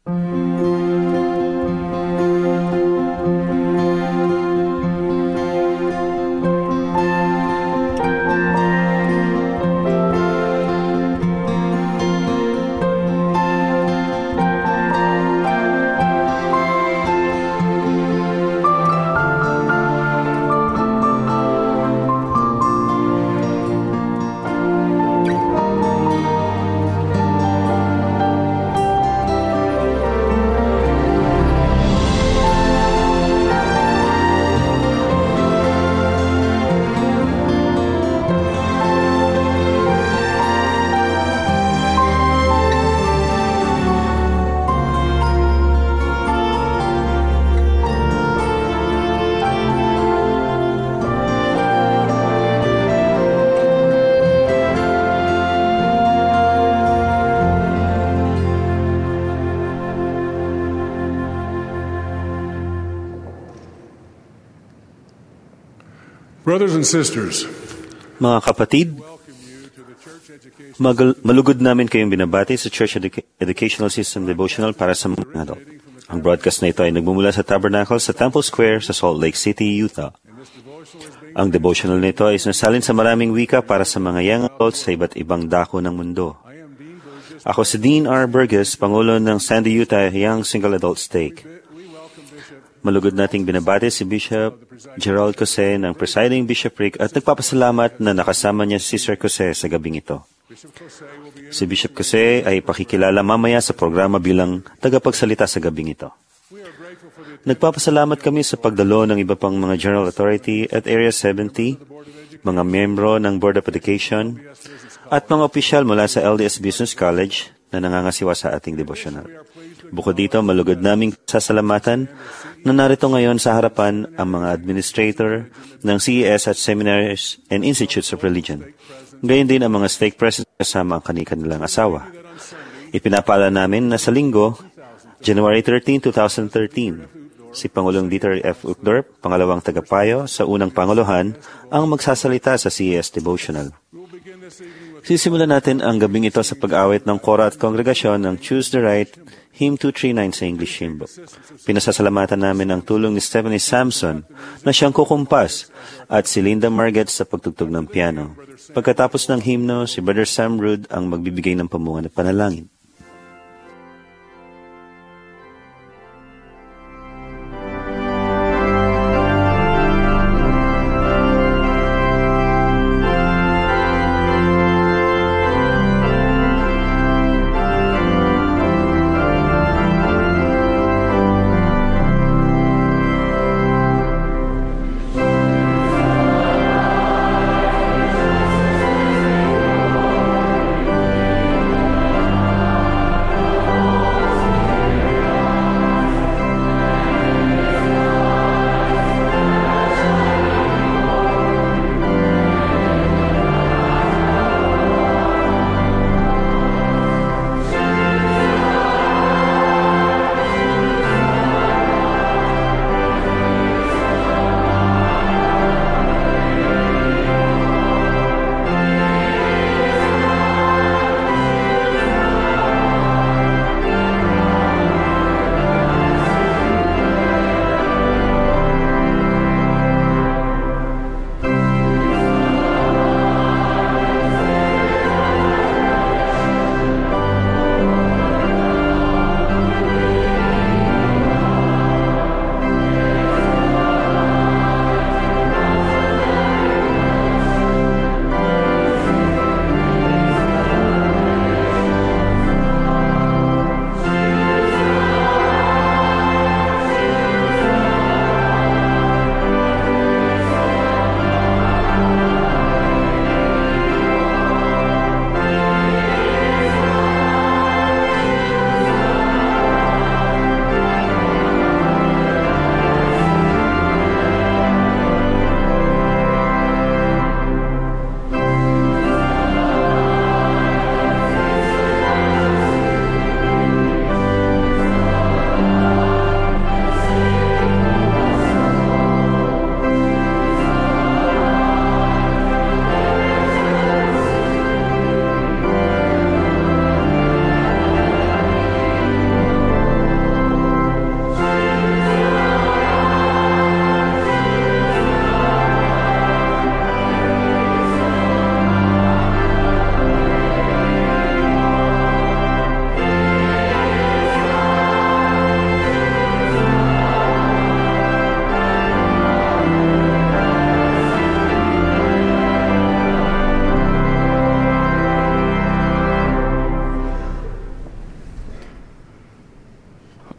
Brothers and sisters, mga kapatid, malugod namin kayong binabati sa Church Educational System Devotional para sa mga adult. Ang broadcast na ito ay nagmumula sa Tabernacle sa Temple Square sa Salt Lake City, Utah. Ang devotional nito ay sinasalin sa maraming wika para sa mga young adults sa iba't ibang dako ng mundo. Ako si Dean R. Burgess, Pangulo ng Sandy, Utah Young Single Adult Stake. Malugod nating binabati si Bishop Gerald Cose ng Presiding Bishopric at nagpapasalamat na nakasama niya si Sir Cose sa gabing ito. Si Bishop Cose ay pakikilala mamaya sa programa bilang tagapagsalita sa gabing ito. Nagpapasalamat kami sa pagdalo ng iba pang mga General Authority at Area 70, mga miyembro ng Board of Education, at mga opisyal mula sa LDS Business College na nangangasiwa sa ating devotional. Bukod dito, malugod naming sasalamatan na narito ngayon sa harapan ang mga administrator ng CES at Seminaries and Institutes of Religion. Gayon din ang mga stake presidents kasama ang kanilang asawa. Ipinapala namin na sa linggo, January 13, 2013, si Pangulong Dieter F. Uchtdorf, pangalawang tagapayo sa unang panguluhan, ang magsasalita sa CES Devotional. Sisimulan natin ang gabing ito sa pag-awit ng kora at kongregasyon ng Choose the Right, Hymn 239 sa English Hymn Book. Pinasasalamatan namin ang tulong ni Stephanie Samson na siyang kukumpas at si Linda Marget sa pagtugtog ng piano. Pagkatapos ng hymno, si Brother Sam Rood ang magbibigay ng pamungan at panalangin.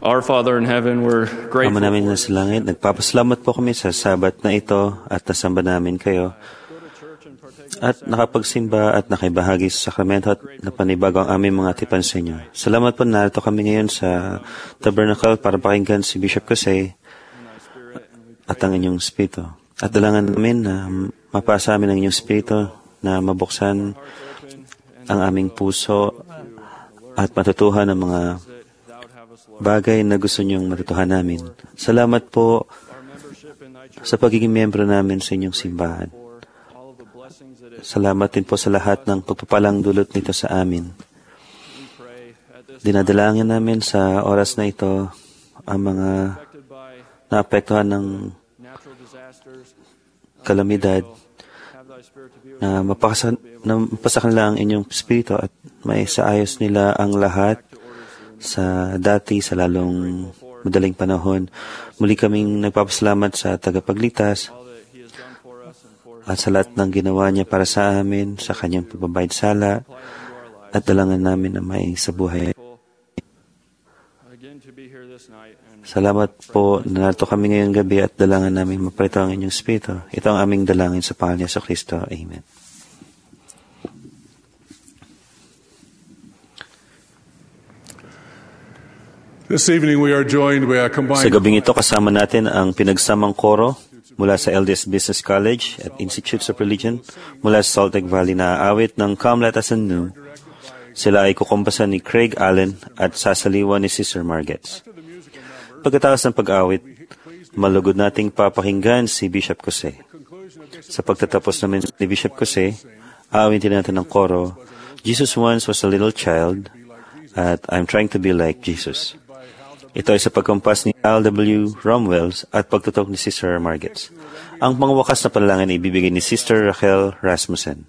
Our Father in heaven, we're Ama grateful namin na sa langit, nagpapasalamat po kami sa Sabat na ito at nasamba namin kayo at nakapagsimba at nakibahagi sa sakramento at napanibago ang aming mga tipan sa inyo. Salamat po, narito kami ngayon sa Tabernacle para pakinggan si Bishop Jose at ang inyong Espiritu. At dalangan namin na mapasa amin ang inyong Espiritu na mabuksan ang aming puso at matutuhan ang mga bagay na gusto niyong matutuhan namin. Salamat po sa pagiging miyembro namin sa inyong simbahan. Salamat din po sa lahat ng pagpapalang dulot nito sa amin. Dinadalangin namin sa oras na ito ang mga naapektuhan ng kalamidad na mapasakan lang ang inyong Espiritu at may saayos nila ang lahat sa dati, sa lalong madaling panahon. Muli kaming nagpapasalamat sa tagapagligtas at sa lahat ng ginawa niya para sa amin, sa kanyang pagbabayad sala at dalangan namin na may sa buhay. Salamat po na narito kami ngayong gabi at dalangan namin maparito ang inyong Espiritu. Ito ang aming dalangin sa pangalan ni Jesucristo. Amen. This evening we are joined by a combined... Sa gabing ito, kasama natin ang pinagsamang koro mula sa LDS Business College at Institutes of Religion mula sa Salt Lake Valley na aawit ng Come Let Us Anew. Sila ay kukumpasan ni Craig Allen at sasaliwan ni Sister Margets. Pagkatapos ng pag-awit, malugod nating papakinggan si Bishop Jose. Sa pagtatapos namin ni Bishop Jose, aawitin natin ng koro, Jesus once was a little child at I'm trying to be like Jesus. Ito ay sa pagkumpas ni L.W. Romwells at pagtutok ni Sister Margets. Ang pangwakas na panalangin ay ibibigay ni Sister Rachel Rasmussen.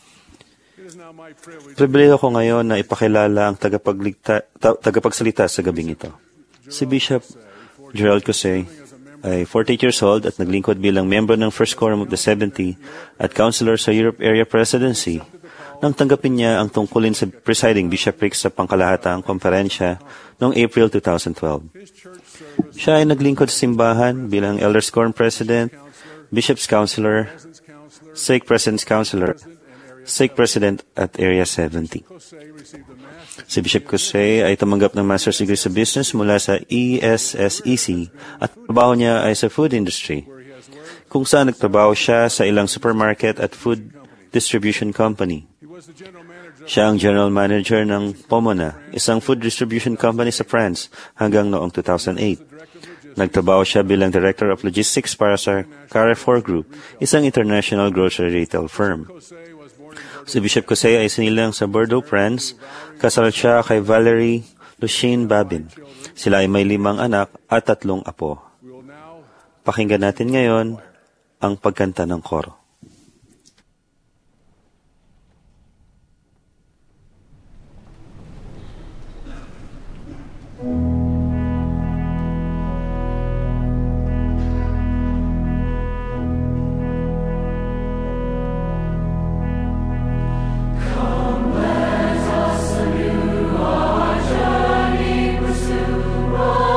Pribileyo ko ngayon na ipakilala ang tagapagsalita sa gabing ito. Si Bishop Gerald Jose ay 48 years old at naglingkod bilang miyembro ng First Quorum of the 70 at counselor sa Europe Area Presidency nang tanggapin niya ang tungkulin sa presiding bishopric sa pangkalahatang konferensya noong April 2012. Siya ay naglingkod sa simbahan bilang Elders Quorum President, Bishop's Counselor, Stake President's Counselor, Stake President at Area 70. Si Bishop Jose ay tumanggap ng Master's Degree sa Business mula sa ESSEC at trabaho niya ay sa food industry, kung saan nagtrabaho siya sa ilang supermarket at food distribution company. Siya ang General Manager ng Pomona, isang food distribution company sa France hanggang noong 2008. Nagtrabaho siya bilang Director of Logistics para sa Carrefour Group, isang international grocery retail firm. Si Bishop Jose ay sinilang sa Bordeaux, France. Kasal siya kay Valerie Lucien Babin. Sila ay may 5 anak at 3 apo. Pakinggan natin ngayon ang pagkanta ng koro.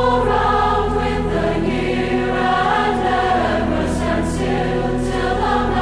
Till the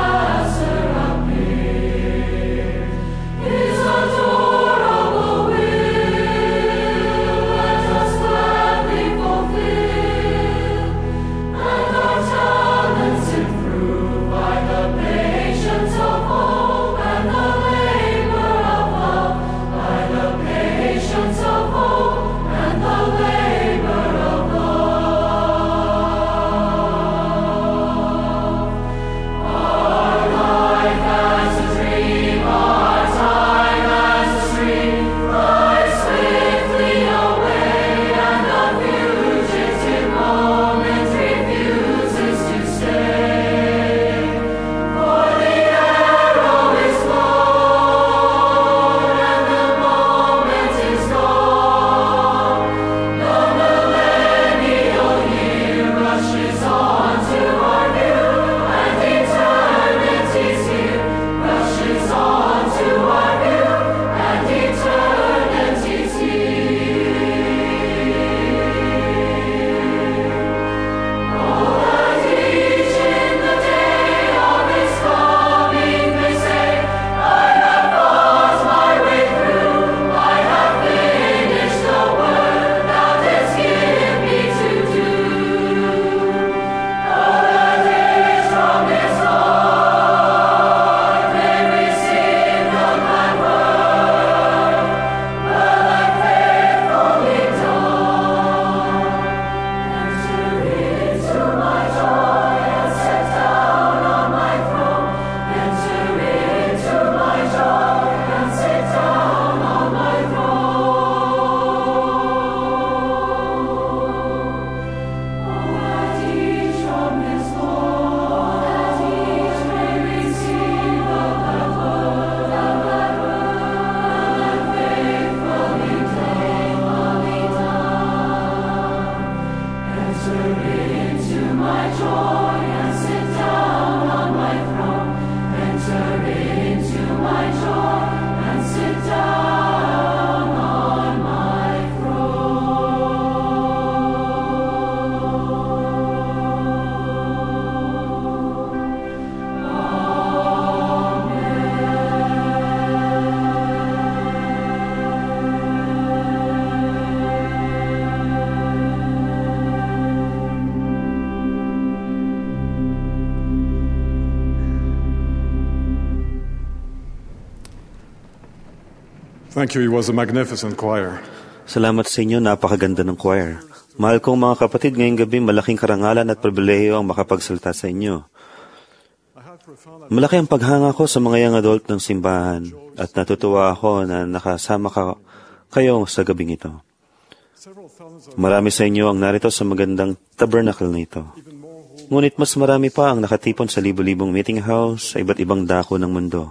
Thank you. It was a magnificent choir. Salamat sa inyo, napakaganda ng choir. Mahal kong mga kapatid, ngayong gabi malaking karangalan at pribilehiyo ang makapagsalita sa inyo. Malaki ang paghanga ko sa mga young adult ng simbahan at natutuwa ako na nakasama kayo sa gabing ito. Marami sa inyo ang narito sa magandang tabernacle na ito. Ngunit mas marami pa ang nakatipon sa libo-libong meeting house sa iba't ibang dako ng mundo.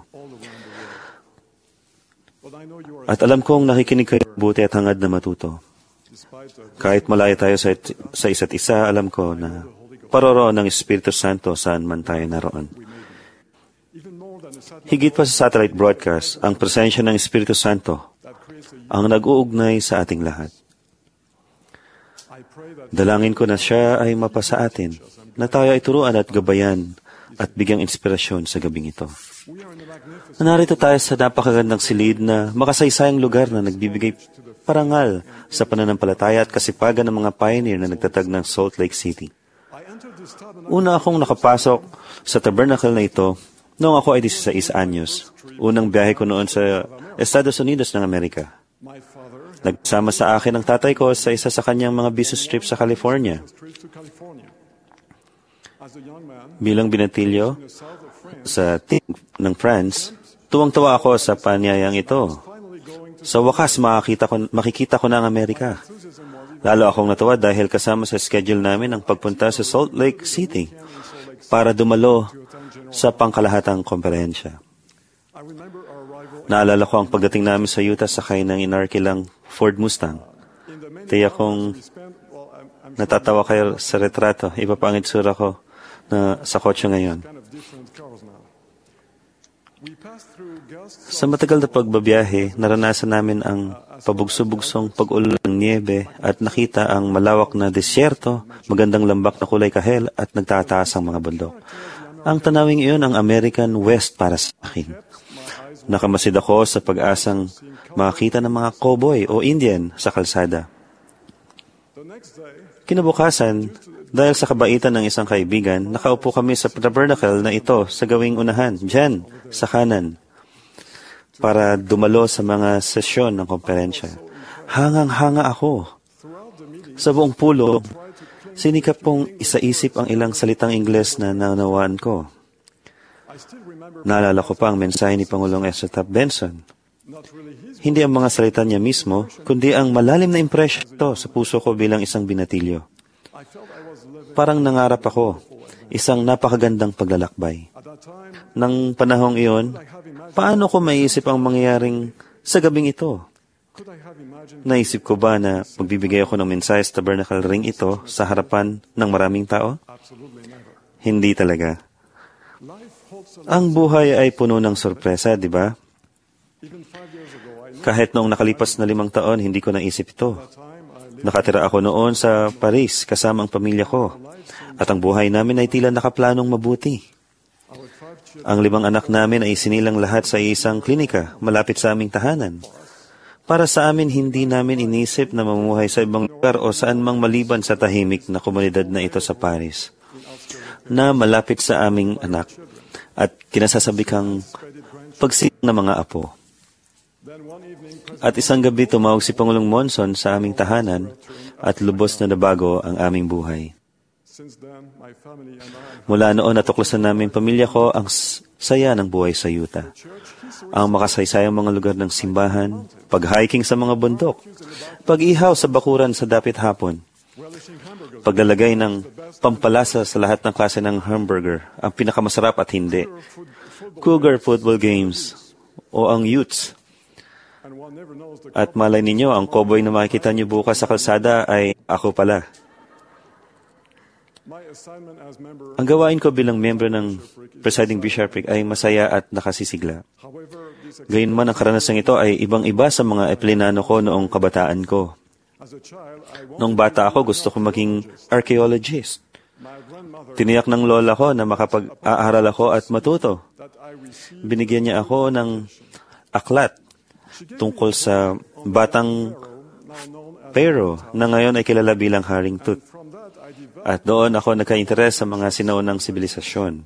At alam kong nakikinig kayo buti at hangad na matuto. Kahit malayo tayo sa isa't isa, alam ko na paroroon ng Espiritu Santo saan man tayo naroon. Higit pa sa satellite broadcast, ang presensya ng Espiritu Santo ang nag-uugnay sa ating lahat. Dalangin ko na siya ay mapasa atin, na tayo ay turuan at gabayan at bigyang inspirasyon sa gabing ito. Narito tayo sa napakagandang silid na makasaysayang lugar na nagbibigay parangal sa pananampalataya at kasipagan ng mga pioneer na nagtatag ng Salt Lake City. Una akong nakapasok sa tabernacle na ito noong ako ay 16 anyos. Unang biyahe ko noon sa Estados Unidos ng Amerika. Nagsama sa akin ang tatay ko sa isa sa kanyang mga business trips sa California. Bilang binatilyo sa team ng France, tuwang-tuwa ako sa panyayang ito. Sa wakas, makikita ko na ang Amerika. Lalo akong natuwa dahil kasama sa schedule namin ang pagpunta sa Salt Lake City para dumalo sa pangkalahatang komperensya. Naalala ko ang pagdating namin sa Utah sakay ng inarkilang Ford Mustang. Tiyak kong natatawa kayo sa retrato. Iba pa ang itsura ko na sa kotse ngayon. Sa matagal na pagbabiyahe, naranasan namin ang pabugso-bugsong pag-ulan ng niebe at nakita ang malawak na desyerto, magandang lambak na kulay kahel at nagtataas ang mga bundok. Ang tanawing iyon ang American West para sa akin. Nakamasid ako sa pag-asang makakita ng mga cowboy o Indian sa kalsada. Kinabukasan, dahil sa kabaitan ng isang kaibigan, nakaupo kami sa tabernacle na ito sa gawing unahan, dyan, sa kanan, para dumalo sa mga sesyon ng komperensya. Hangang-hanga ako. Sa buong pulo, sinikap kong isaisip ang ilang salitang Ingles na nanawaan ko. Naalala ko pa ang mensahe ni Pangulong Ezra Taft Benson. Hindi ang mga salita niya mismo, kundi ang malalim na impresyon ito sa puso ko bilang isang binatilyo. Parang nangarap ako, isang napakagandang paglalakbay. Nang panahong iyon, paano ko maiisip ang mangyayaring sa gabing ito? Naisip ko ba na magbibigay ako ng mensahe sa tabernacle ring ito sa harapan ng maraming tao? Hindi talaga. Ang buhay ay puno ng sorpresa, di ba? Kahit noong nakalipas na 5 taon, hindi ko naisip ito. Nakatira ako noon sa Paris kasama ang pamilya ko at ang buhay namin ay tila nakaplanong mabuti. Ang 5 anak namin ay sinilang lahat sa isang klinika malapit sa aming tahanan. Para sa amin, hindi namin inisip na mamumuhay sa ibang lugar o saan mang maliban sa tahimik na komunidad na ito sa Paris, na malapit sa aming anak at kinasasabikang pagsilang ng mga apo. At isang gabi tumawag si Pangulong Monson sa aming tahanan at lubos na nabago ang aming buhay. Mula noon natuklasan namin pamilya ko ang saya ng buhay sa Utah. Ang makasaysayang mga lugar ng simbahan, pag-hiking sa mga bundok, pag-ihaw sa bakuran sa dapit hapon, paglalagay ng pampalasa sa lahat ng klase ng hamburger, ang pinakamasarap at hindi, cougar football games, o ang Utes. At malay ninyo, ang cowboy na makikita niyo bukas sa kalsada ay ako pala. Ang gawain ko bilang miyembro ng presiding bishopric ay masaya at nakasisigla. Gayunman, ang karanasang ito ay ibang-iba sa mga eplinano ko noong kabataan ko. Noong bata ako, gusto ko maging archaeologist. Tiniyak ng lola ko na makapag-aaral ako at matuto. Binigyan niya ako ng aklat tungkol sa batang Pharaoh na ngayon ay kilala bilang Haring Tut. At doon ako nagka-interes sa mga sinaunang sibilisasyon.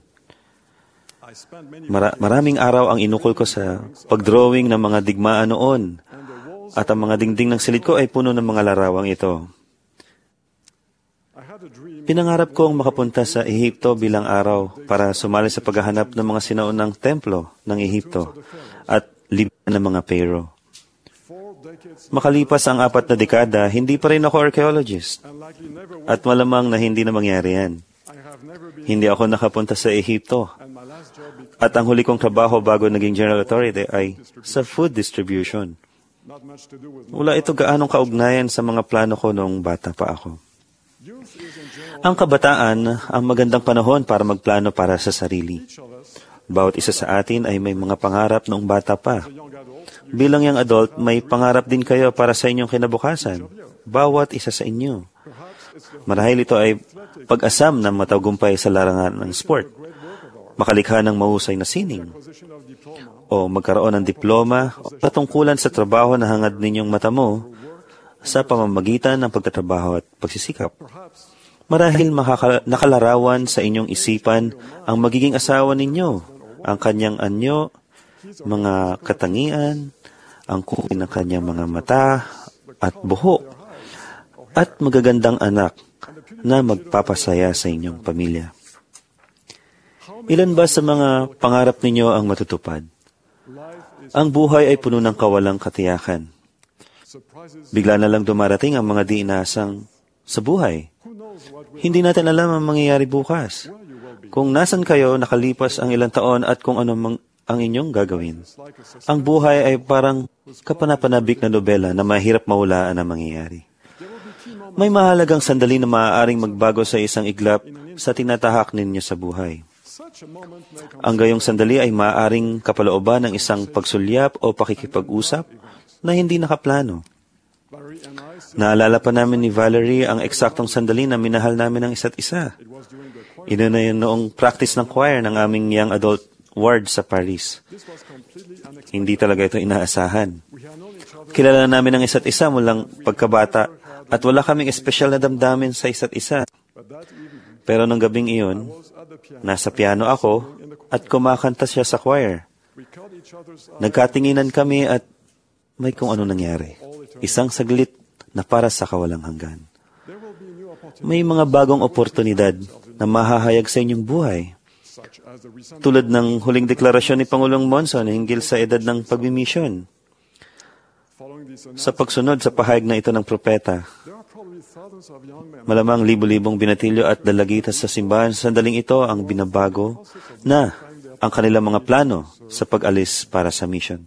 Maraming araw ang inukol ko sa pagdrawing ng mga digmaan noon At ang mga dingding ng silid ko ay puno ng mga larawang ito. Pinangarap kong makapunta sa Ehipto bilang araw para sumali sa paghahanap ng mga sinaunang templo ng Ehipto at liban ng mga Pharaoh. Makalipas ang 4 na dekada, hindi pa rin ako archaeologist. At malamang na hindi na mangyari yan. Hindi ako nakapunta sa Ehipto. At ang huli kong trabaho bago naging general authority ay sa food distribution. Wala ito gaanong kaugnayan sa mga plano ko noong bata pa ako. Ang kabataan, ang magandang panahon para magplano para sa sarili. Bawat isa sa atin ay may mga pangarap noong bata pa. Bilang young adult, may pangarap din kayo para sa inyong kinabukasan. Bawat isa sa inyo. Marahil ito ay pag-asam na matagumpay sa larangan ng sport, makalikha ng mahusay na sining, o magkaroon ng diploma o patungkulan sa trabaho na hangad ninyong mata mo sa pamamagitan ng pagtatrabaho at pagsisikap. Marahil nakalarawan sa inyong isipan ang magiging asawa ninyo, ang kanyang anyo, mga katangian, ang kulay ng kanyang mga mata at buhok, at magagandang anak na magpapasaya sa inyong pamilya. Ilan ba sa mga pangarap ninyo ang matutupad? Ang buhay ay puno ng kawalang katiyakan. Bigla na lang dumarating ang mga di-inasang sa buhay. Hindi natin alam ang mangyayari bukas. Kung nasan kayo nakalipas ang ilang taon at kung ano ang inyong gagawin. Ang buhay ay parang kapanapanabik na nobela na mahirap mahulaan ang mangyayari. May mahalagang sandali na maaaring magbago sa isang iglap sa tinatahak ninyo sa buhay. Ang gayong sandali ay maaaring kapalooban ng isang pagsulyap o pakikipag-usap na hindi nakaplano. Naalala pa namin ni Valerie ang eksaktong sandali na minahal namin ang isa't isa. Ito na yun noong practice ng choir ng aming young adult ward sa Paris. Hindi talaga ito inaasahan. Kilala namin ang isa't isa mulang pagkabata at wala kaming espesyal na damdamin sa isa't isa. Pero nung gabing iyon, nasa piano ako at kumakanta siya sa choir. Nagkatinginan kami at may kung ano nangyari. Isang saglit na para sa kawalang hanggan. May mga bagong oportunidad na mahahayag sa inyong buhay. Tulad ng huling deklarasyon ni Pangulong Monson hinggil sa edad ng pagmimisyon. Sa pagsunod sa pahayag na ito ng propeta, malamang libo-libong binatilyo at dalagitas sa simbahan sa sandaling ito ang binabago na ang kanilang mga plano sa pag-alis para sa mission.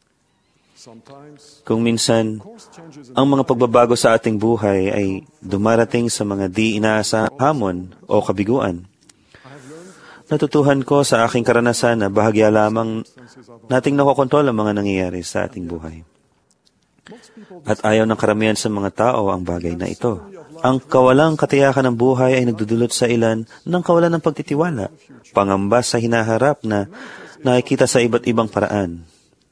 Kung minsan, ang mga pagbabago sa ating buhay ay dumarating sa mga di inaasahang hamon o kabiguan. Natutuhan ko sa aking karanasan na bahagya lamang nating nakokontrol ang mga nangyayari sa ating buhay. At ayaw ng karamihan sa mga tao ang bagay na ito. Ang kawalang katiyakan ng buhay ay nagdudulot sa ilan ng kawalan ng pagtitiwala, pangamba sa hinaharap na nakikita sa iba't ibang paraan.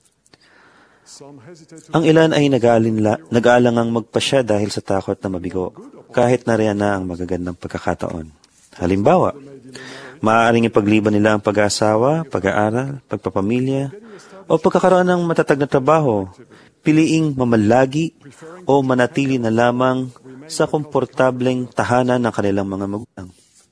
Ang ilan ay nag-aalangang magpasya dahil sa takot na mabigo, kahit nariyan na ang magagandang pagkakataon. Halimbawa, maaaring ipagliban nila ang pag-aasawa, pag-aaral, pagpapamilya, o pagkakaroon ng matatag na trabaho, piliing mamalagi o manatili na lamang sa komportableng tahanan ng kanilang mga magulang.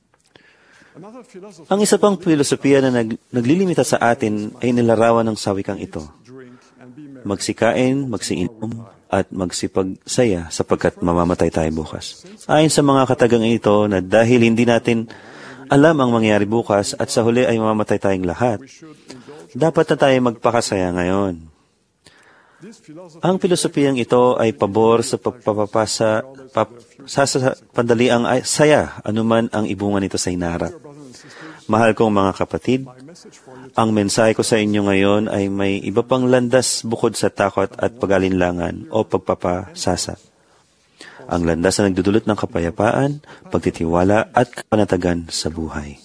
Ang isa pang filosofiya na naglilimita sa atin ay nilarawan ng sawikang ito. Magsikain, magsiinom, at magsipagsaya sapagkat mamamatay tayo bukas. Ayon sa mga katagang ito na dahil hindi natin alam ang mangyayari bukas at sa huli ay mamamatay tayong lahat, dapat na tayo magpakasaya ngayon. Ang filosofiyang ito ay pabor sa pagpapapasa sa pandaliang saya anuman ang ibungan nito sa hinaharap. Mahal kong mga kapatid, ang mensahe ko sa inyo ngayon ay may iba pang landas bukod sa takot at pag-alinlangan o pagpapasasa. Ang landas na nagdudulot ng kapayapaan, pagtitiwala at kapanatagan sa buhay.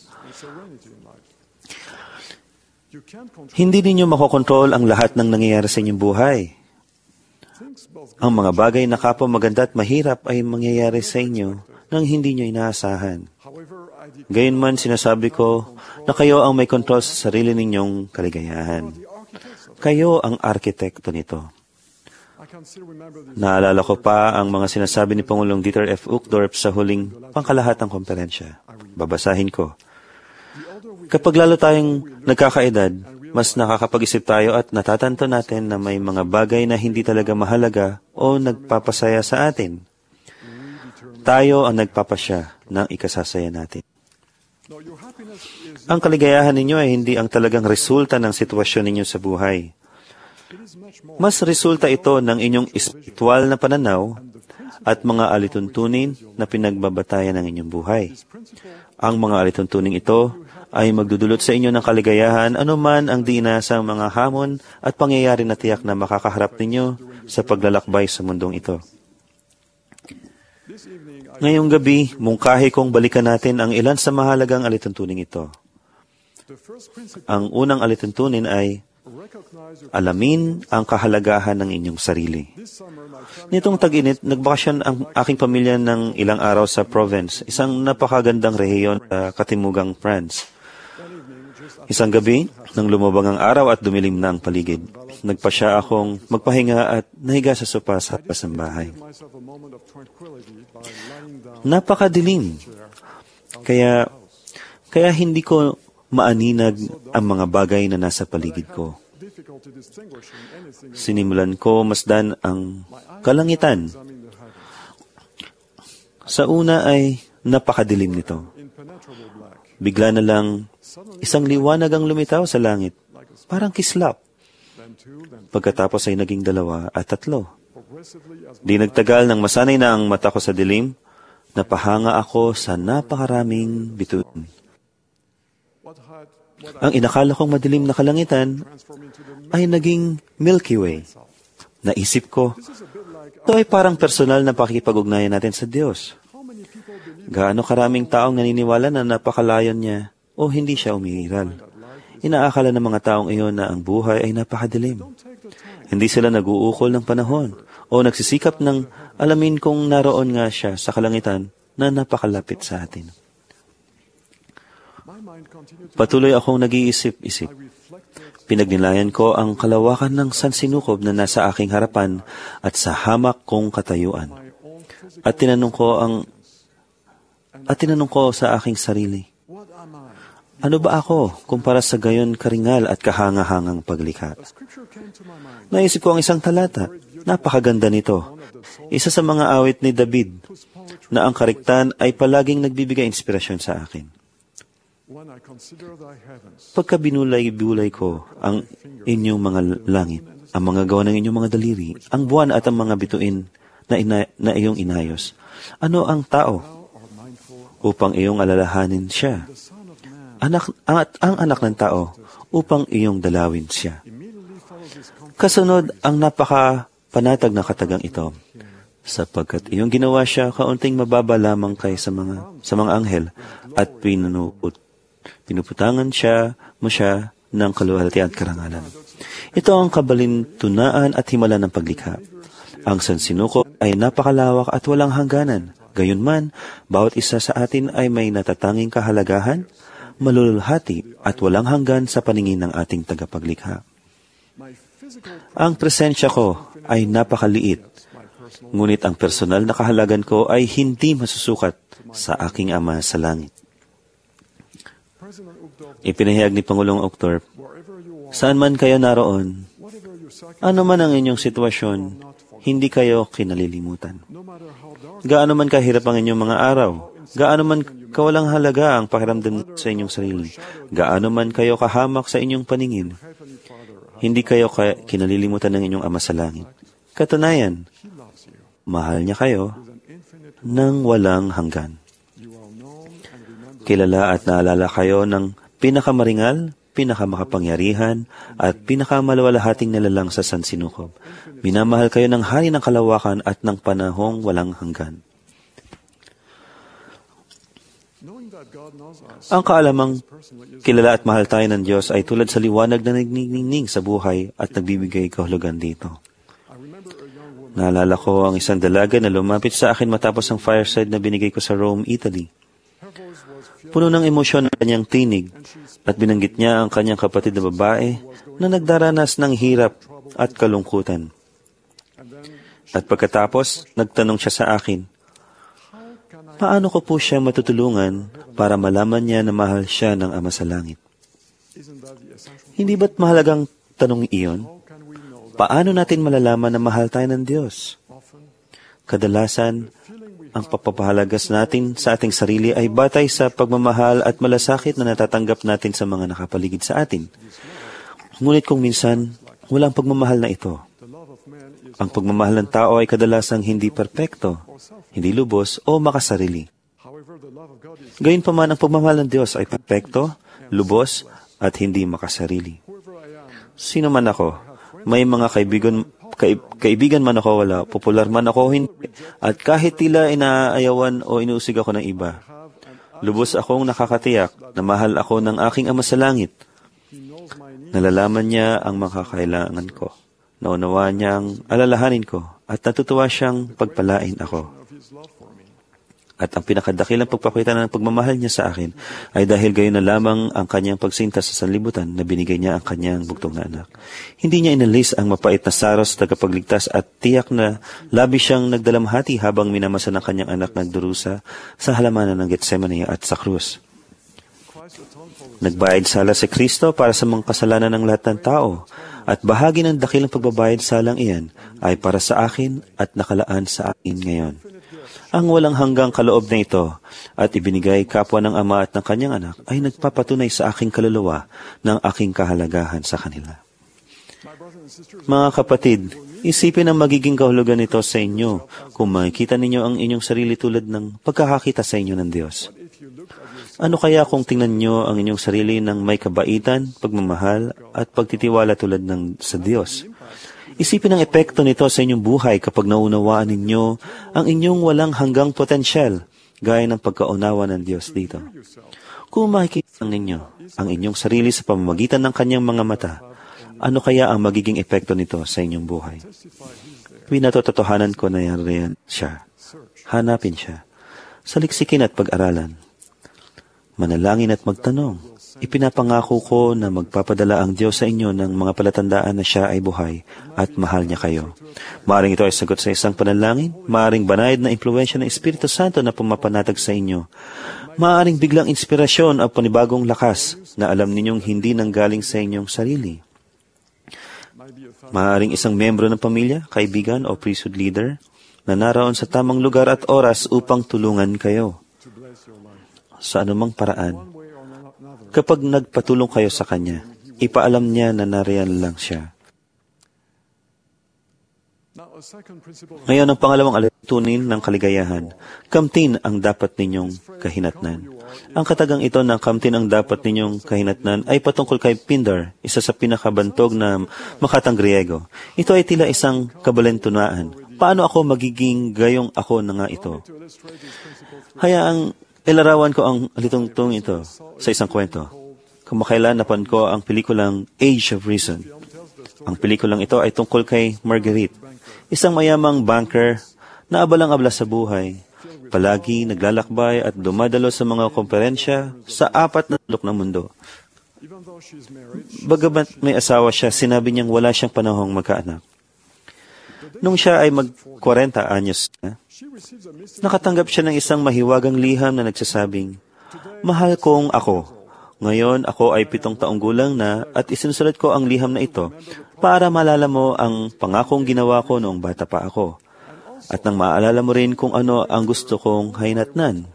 Hindi ninyo makokontrol ang lahat ng nangyayari sa inyong buhay. Ang mga bagay na kapwa maganda at mahirap ay mangyayari sa inyo nang hindi nyo inaasahan. Gayunman sinasabi ko na kayo ang may kontrol sa sarili ninyong kaligayahan. Kayo ang arkitekto nito. Naalala ko pa ang mga sinasabi ni Pangulong Dieter F. Uchtdorf sa huling pangkalahatang komperensya. Babasahin ko. Kapag lalo tayong nagkakaedad, mas nakakapag-isip tayo at natatanto natin na may mga bagay na hindi talaga mahalaga o nagpapasaya sa atin. Tayo ang nagpapasya ng ikasasaya natin. Ang kaligayahan ninyo ay hindi ang talagang resulta ng sitwasyon ninyo sa buhay. Mas resulta ito ng inyong espiritual na pananaw at mga alituntunin na pinagbabatayan ng inyong buhay. Ang mga alituntunin ito ay magdudulot sa inyo ng kaligayahan anuman ang diinasang mga hamon at pangyayari na tiyak na makakaharap ninyo sa paglalakbay sa mundong ito. Ngayong gabi, mungkahi kong balikan natin ang ilan sa mahalagang alituntunin ito. Ang unang alituntunin ay alamin ang kahalagahan ng inyong sarili. Nitong tag-init, nagbakasyon ang aking pamilya ng ilang araw sa Provence, isang napakagandang rehiyon sa katimugang France. Isang gabi, nang lumabang ang araw at dumilim na ang paligid, nagpasya akong magpahinga at nahiga sa sopa sa pasambahay. Napakadilim. Kaya hindi ko maaninag ang mga bagay na nasa paligid ko. Sinimulan ko masdan ang kalangitan. Sa una ay napakadilim nito. Bigla na lang isang liwanag ang lumitaw sa langit, parang kislap. Pagkatapos ay naging 2 at 3. Di nagtagal nang masanay na ang mata ko sa dilim, napahanga ako sa napakaraming bituin. Ang inakala kong madilim na kalangitan ay naging Milky Way. Naisip ko, ito ay parang personal na pakikipag-ugnayan natin sa Diyos. Gaano karaming taong naniniwala na napakalayon niya o hindi siya umiiral. Inaakala ng mga taong iyon na ang buhay ay napakadilim. Hindi sila nag-uukol ng panahon o nagsisikap ng alamin kung naroon nga siya sa kalangitan na napakalapit sa atin. Patuloy akong nag-iisip-isip. Pinagnilayan ko ang kalawakan ng sansinukob na nasa aking harapan at sa hamak kong katayuan. At tinanong ko sa aking sarili, ano ba ako kumpara sa gayon karingal at kahanga-hangang paglikha? Naisip ko ang isang talata. Napakaganda nito. Isa sa mga awit ni David na ang kariktan ay palaging nagbibigay inspirasyon sa akin. Pagka binulay-bulay ko ang inyong mga langit, ang mga gawa ng inyong mga daliri, ang buwan at ang mga bituin na iyong inayos, ano ang tao upang iyong alalahanin siya? Ang anak ng tao upang iyong dalawin siya. Kasunod ang napaka-panatag na katagang ito, sapagkat iyong ginawa siya kaunting mababa lamang kay sa mga anghel at pinuputangan mo siya ng kaluwalhatian at karangalan. Ito ang kabalintunaan at himala ng paglikha. Ang sansinukob ay napakalawak at walang hangganan. Gayunman, bawat isa sa atin ay may natatanging kahalagahan, malululhati at walang hanggan sa paningin ng ating tagapaglikha. Ang presensya ko ay napakaliit, ngunit ang personal na kahalagan ko ay hindi masusukat sa aking Ama sa langit. Ipinahayag ni Pangulong Uchtdorf, saan man kayo naroon, ano man ang inyong sitwasyon, hindi kayo kinalilimutan. Gaano man kahirap ang inyong mga araw, gaano man kawalang halaga ang pakiramdam sa inyong sarili, gaano man kayo kahamak sa inyong paningin, hindi kayo kinalilimutan ng inyong Ama sa langit. Katunayan, mahal niya kayo ng walang hanggan. Kilala at naalala kayo ng pinakamaringal, pinakamakapangyarihan, at pinakamalawalahating nilalang sa sansinukob. Minamahal kayo ng hari ng kalawakan at ng panahong walang hanggan. Ang kaalamang kilala at mahal tayo ng Diyos ay tulad sa liwanag na nagniningning sa buhay at nagbibigay kahulugan dito. Naalala ko ang isang dalaga na lumapit sa akin matapos ang fireside na binigay ko sa Rome, Italy. Puno ng emosyon ang kanyang tinig at binanggit niya ang kanyang kapatid na babae na nagdaranas ng hirap at kalungkutan. At pagkatapos, nagtanong siya sa akin, paano ko po siya matutulungan para malaman niya na mahal siya ng Ama sa Langit? Hindi ba't mahalagang tanong iyon? Paano natin malalaman na mahal tayo ng Diyos? Kadalasan, ang pagpapahalagas natin sa ating sarili ay batay sa pagmamahal at malasakit na natatanggap natin sa mga nakapaligid sa atin. Ngunit kung minsan, walang pagmamahal na ito. Ang pagmamahal ng tao ay kadalasang hindi perpekto, hindi lubos o makasarili. Gayunpaman, ang pagmamahal ng Diyos ay perpekto, lubos at hindi makasarili. Sino man ako, may mga kaibigan man ako, wala, popular man ako, hindi. At kahit tila inaayawan o inuusig ako ng iba, lubos akong nakakatiyak na mahal ako ng aking Ama sa Langit. Nalalaman niya ang makakailangan ko. Naunawaan niya ang alalahanin ko at natutuwa siyang pagpalain ako. At ang pinakadakilang pagpapakita ng pagmamahal niya sa akin ay dahil gayon na lamang ang kanyang pagsinta sa sanlibutan na binigay niya ang kanyang bugtong na anak. Hindi niya inalis ang mapait na saros na tagapagligtas at tiyak na labis siyang nagdalamhati habang minamasa ng kanyang anak nagdurusa sa halamanan ng Getsemani at sa krus. Nagbayad sala si Kristo para sa mga kasalanan ng lahat ng tao at bahagi ng dakilang pagbabayad salang iyan ay para sa akin at nakalaan sa akin ngayon. Ang walang hanggang kaloob na ito at ibinigay kapwa ng Ama at ng kanyang anak ay nagpapatunay sa aking kaluluwa ng aking kahalagahan sa kanila. Mga kapatid, isipin ang magiging kahulugan nito sa inyo kung makikita ninyo ang inyong sarili tulad ng pagkakakita sa inyo ng Diyos. Ano kaya kung tingnan nyo ang inyong sarili ng may kabaitan, pagmamahal at pagtitiwala tulad ng sa Diyos? Isipin ang epekto nito sa inyong buhay kapag naunawaan ninyo ang inyong walang hanggang potensyal gaya ng pagkaunawa ng Diyos dito. Kung makikita ninyo ang inyong sarili sa pamamagitan ng kanyang mga mata, ano kaya ang magiging epekto nito sa inyong buhay? Pinatotohanan ko na yan siya. Hanapin siya. Saliksikin at pag-aralan. Manalangin at magtanong. Ipinapangako ko na magpapadala ang Diyos sa inyo ng mga palatandaan na siya ay buhay at mahal niya kayo. Maaring ito ay sagot sa isang panalangin, maaring banayad na impluwensya ng Espiritu Santo na pumapanatag sa inyo. Maaring biglang inspirasyon o panibagong lakas na alam ninyong hindi nanggaling sa inyong sarili. Maaring isang membro ng pamilya, kaibigan o priesthood leader na naroon sa tamang lugar at oras upang tulungan kayo. Sa anumang paraan, kapag nagpatulong kayo sa Kanya, ipaalam niya na nariyan lang siya. Ngayon, ang pangalawang alitunin ng kaligayahan, kamtin ang dapat ninyong kahinatnan. Ang katagang ito ng kamtin ang dapat ninyong kahinatnan ay patungkol kay Pindar, isa sa pinakabantog na makatang Griego. Ito ay tila isang kabalentunaan. Paano ako magiging gayong ako na nga ito? Hayaang ilarawan ko ang alitungtong ito sa isang kwento. Kamakailan napan ko ang pelikulang Age of Reason. Ang pelikulang ito ay tungkol kay Marguerite, isang mayamang banker na abalang-abala sa buhay. Palagi naglalakbay at dumadalo sa mga komperensya sa 4 na sulok ng mundo. Bagamat may asawa siya, sinabi niyang wala siyang panahong magkaanak. Nung siya ay mag-40 anyos na, nakatanggap siya ng isang mahiwagang liham na nagsasabing, "Mahal kong ako. Ngayon ako ay 7 taong gulang na at isinusulat ko ang liham na ito para maalala mo ang pangakong ginawa ko noong bata pa ako. At nang maalala mo rin kung ano ang gusto kong hainatnan."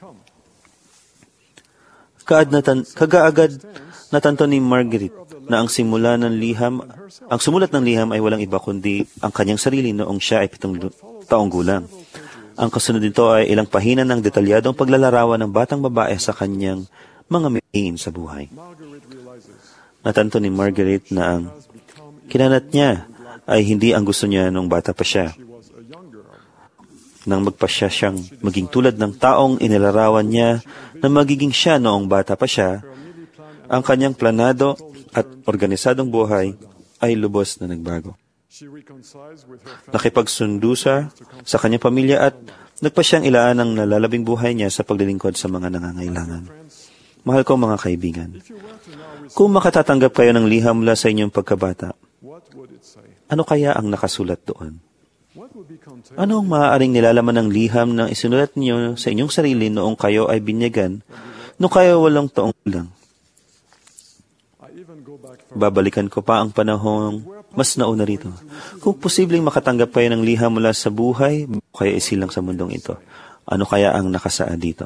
Kagaagad natanto ni Marguerite na ang sumulat ng liham ay walang iba kundi ang kanyang sarili noong siya ay 7 taong gulang. Ang kasunod nito ay ilang pahina ng detalyadong paglalarawan ng batang babae sa kanyang mga mihin sa buhay. Natanto ni Marguerite na ang kinanat niya ay hindi ang gusto niya noong bata pa siya. Nang magpasya siyang maging tulad ng taong inilarawan niya na magiging siya noong bata pa siya, ang kanyang planado at organisadong buhay ay lubos na nagbago. Nakipagsundo siya sa kanyang pamilya at nagpasyang ilaan ang nalalabing buhay niya sa paglilingkod sa mga nangangailangan. Mahal kong mga kaibigan, kung makatatanggap kayo ng liham mula sa inyong pagkabata, ano kaya ang nakasulat doon? Ano ang maaaring nilalaman ng liham na isinulat niyo sa inyong sarili noong kayo ay binyagan, noong kayo 8 taong lang? Babalikan ko pa ang panahong mas nauna rito. Kung posibleng makatanggap kayo ng liham mula sa buhay, kayo isilang sa mundong ito. Ano kaya ang nakasaad dito?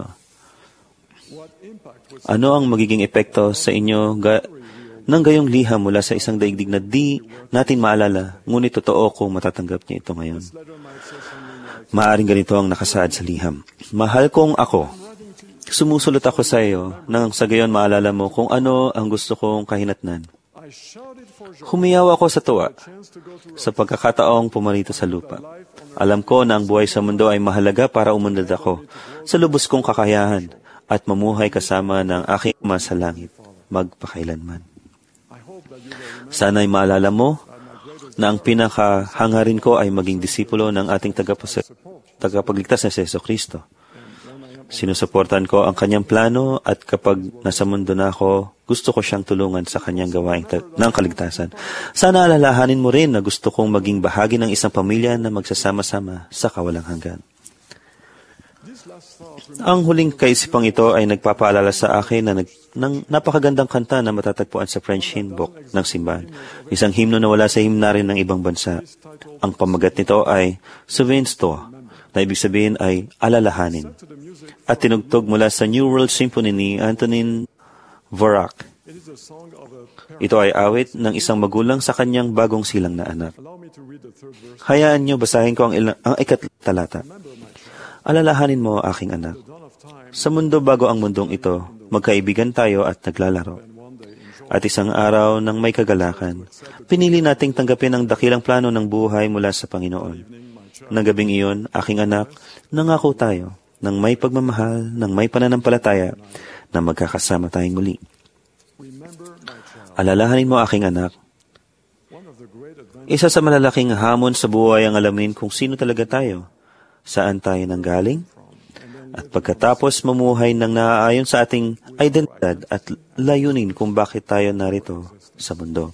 Ano ang magiging epekto sa inyo ng gayong liham mula sa isang daigdig na di natin maalala, ngunit totoo kung matatanggap niya ito ngayon? Maaring ganito ang nakasaad sa liham. Mahal kong ako, sumusulot ako sa iyo nang sa gayon maalala mo kung ano ang gusto kong kahinatnan. Humiyaw ako sa tuwa sa pagkakataong pumarito sa lupa. Alam ko na ang buhay sa mundo ay mahalaga para umunlad ako sa lubos kong kakayahan at mamuhay kasama ng aking Ama sa langit, magpakailanman. Sana'y maalala mo na ang pinakahangarin ko ay maging disipulo ng ating tagapagligtas na si Jesucristo. Sinusuportan ko ang kanyang plano at kapag nasa mundo na ako, gusto ko siyang tulungan sa kanyang gawain ng kaligtasan. Sana alalahanin mo rin na gusto kong maging bahagi ng isang pamilya na magsasama-sama sa kawalang hanggan. Ang huling kaisipang ito ay nagpapaalala sa akin ng napakagandang kanta na matatagpuan sa French hymn book ng simbahan. Isang himno na wala sa himnaryo ng ibang bansa. Ang pamagat nito ay Souviens-toi, na ibig sabihin ay alalahanin. At tinugtog mula sa New World Symphony ni Antonin Dvorak. Ito ay awit ng isang magulang sa kanyang bagong silang na anak. Hayaan niyo basahin ko ang 4 talata. Alalahanin mo, aking anak. Sa mundo bago ang mundong ito, magkaibigan tayo at naglalaro. At isang araw ng may kagalakan, pinili nating tanggapin ang dakilang plano ng buhay mula sa Panginoon. Nang gabing iyon, aking anak, nangako tayo ng may pagmamahal, ng may pananampalataya, na magkakasama tayong muli. Alalahanin mo, aking anak, isa sa malalaking hamon sa buhay ang alamin kung sino talaga tayo, saan tayo nanggaling, at pagkatapos mamuhay ng naaayon sa ating identidad at layunin kung bakit tayo narito sa mundo.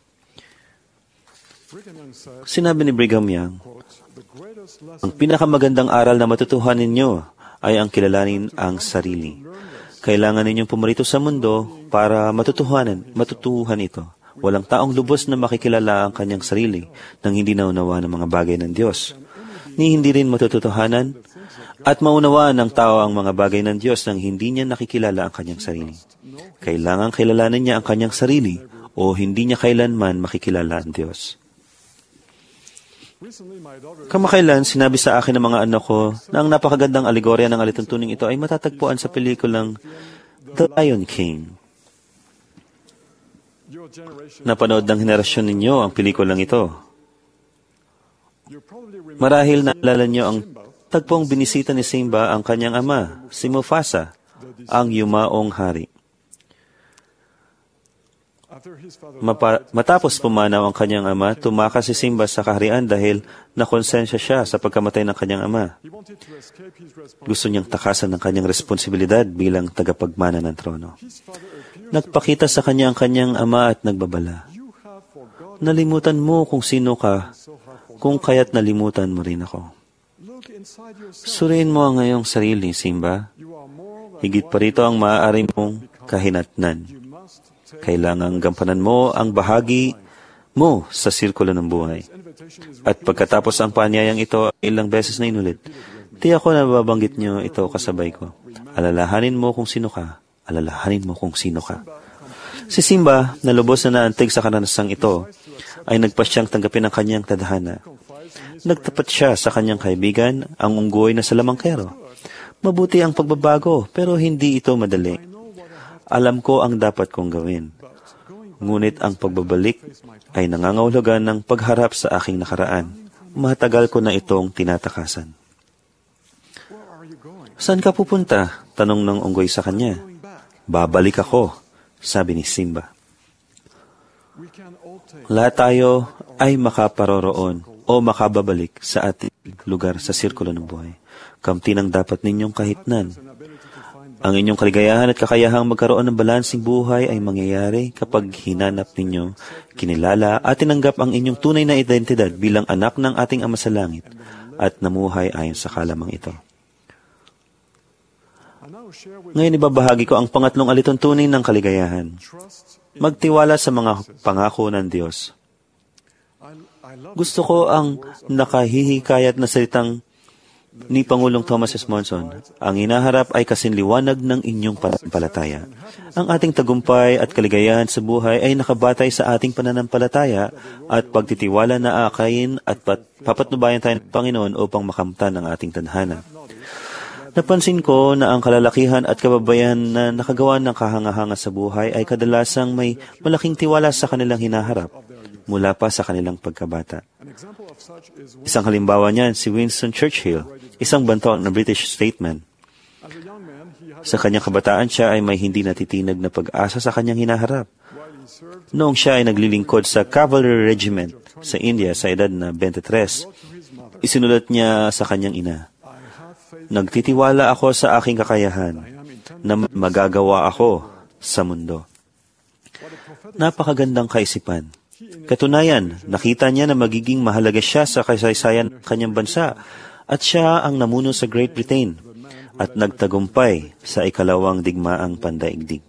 Sinabi ni Brigham Young, ang pinakamagandang aral na matutuhan ninyo ay ang kilalanin ang sarili. Kailangan ninyong pumarito sa mundo para matutuhan ito. Walang taong lubos na makikilala ang kanyang sarili nang hindi naunawa ng mga bagay ng Diyos. Ni hindi rin matutuhanan at maunawaan ng tao ang mga bagay ng Diyos nang hindi niya nakikilala ang kanyang sarili. Kailangan kilalanin niya ang kanyang sarili o hindi niya kailanman makikilala ang Diyos. Kamakailan, sinabi sa akin ng mga anak ko na ang napakagandang alegorya ng alituntuning ito ay matatagpuan sa pelikulang The Lion King. Napanood ng henerasyon ninyo ang pelikulang ito. Marahil naalala niyo ang tagpong binisita ni Simba ang kanyang ama, si Mufasa, ang yumaong hari. Matapos pumanaw ang kanyang ama, tumakas si Simba sa kaharian dahil nakonsensya siya sa pagkamatay ng kanyang ama. Gusto niyang takasan ng kanyang responsibilidad bilang tagapagmana ng trono. Nagpakita sa kanya ang kanyang ama at nagbabala. Nalimutan mo kung sino ka, kung kaya't nalimutan mo rin ako. Suriin mo ang iyong sarili, Simba. Higit pa rito ang maaari mong kahinatnan. Kailangang gampanan mo ang bahagi mo sa sirkulo ng buhay. At pagkatapos ang paanyayang ito ilang beses na inulit, tiyak ko na babanggit niyo ito kasabay ko. Alalahanin mo kung sino ka. Alalahanin mo kung sino ka. Si Simba, na lubos na naantig sa karanasang ito, ay nagpasyang tanggapin ang kanyang tadhana. Nagtapat siya sa kanyang kaibigan, ang unggoy na salamangkero. Mabuti ang pagbabago, pero hindi ito madali. Alam ko ang dapat kong gawin. Ngunit ang pagbabalik ay nangangahulugan ng pagharap sa aking nakaraan. Matagal ko na itong tinatakasan. Saan ka pupunta? Tanong ng unggoy sa kanya. Babalik ako, sabi ni Simba. Lahat tayo ay makaparoroon o makababalik sa ating lugar sa sirkulo ng buhay. Kamti nang dapat ninyong kahitnan. Ang inyong kaligayahan at kakayahang magkaroon ng balansing buhay ay mangyayari kapag hinanap ninyo, kinilala at tinanggap ang inyong tunay na identidad bilang anak ng ating Ama sa Langit at namuhay ayon sa kalamang ito. Ngayon ibabahagi ko ang pangatlong alituntunin ng kaligayahan. Magtiwala sa mga pangako ng Diyos. Gusto ko ang nakahihikayat na salitang ni Pangulong Thomas S. Monson. Ang hinaharap ay kasinliwanag ng inyong pananampalataya. Ang ating tagumpay at kaligayahan sa buhay ay nakabatay sa ating pananampalataya at pagtitiwala na aakayin at papatnubayan tayo ng Panginoon upang makamtan ang ating tadhana. Napansin ko na ang kalalakihan at kababayan na nakagawa ng kahanga-hanga sa buhay ay kadalasang may malaking tiwala sa kanilang hinaharap mula pa sa kanilang pagkabata. Isang halimbawa niyan si Winston Churchill, isang bantok na British statesman. Sa kanyang kabataan siya ay may hindi natitinag na pag-asa sa kanyang hinaharap. Noong siya ay naglilingkod sa Cavalry Regiment sa India sa edad na 23, isinulat niya sa kanyang ina, "Nagtitiwala ako sa aking kakayahan na magagawa ako sa mundo." Napakagandang kaisipan. Katunayan, nakita niya na magiging mahalaga siya sa kasaysayan ng kanyang bansa at siya ang namuno sa Great Britain at nagtagumpay sa ikalawang digmaang pandaigdig.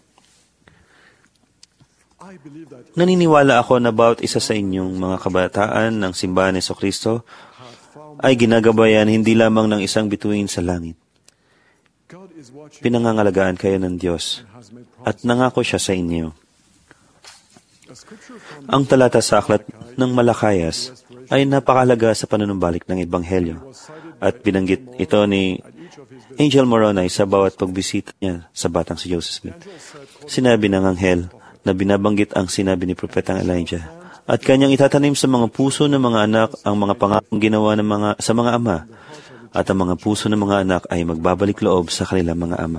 Naniniwala ako na bawat isa sa inyong mga kabataan ng Simbahan ni Jesucristo ay ginagabayan hindi lamang ng isang bituin sa langit. Pinangangalagaan kayo ng Diyos at nangako siya sa inyo. Ang talata sa aklat ng Malakayas ay napakahalaga sa panunumbalik ng Ebanghelyo at binanggit ito ni Angel Moroni sa bawat pagbisita niya sa batang si Joseph Smith. Sinabi ng anghel na binabanggit ang sinabi ni Propetang Elijah at kanyang itatanim sa mga puso ng mga anak ang mga pangakong ginawa ng sa mga ama at ang mga puso ng mga anak ay magbabalik loob sa kanilang mga ama.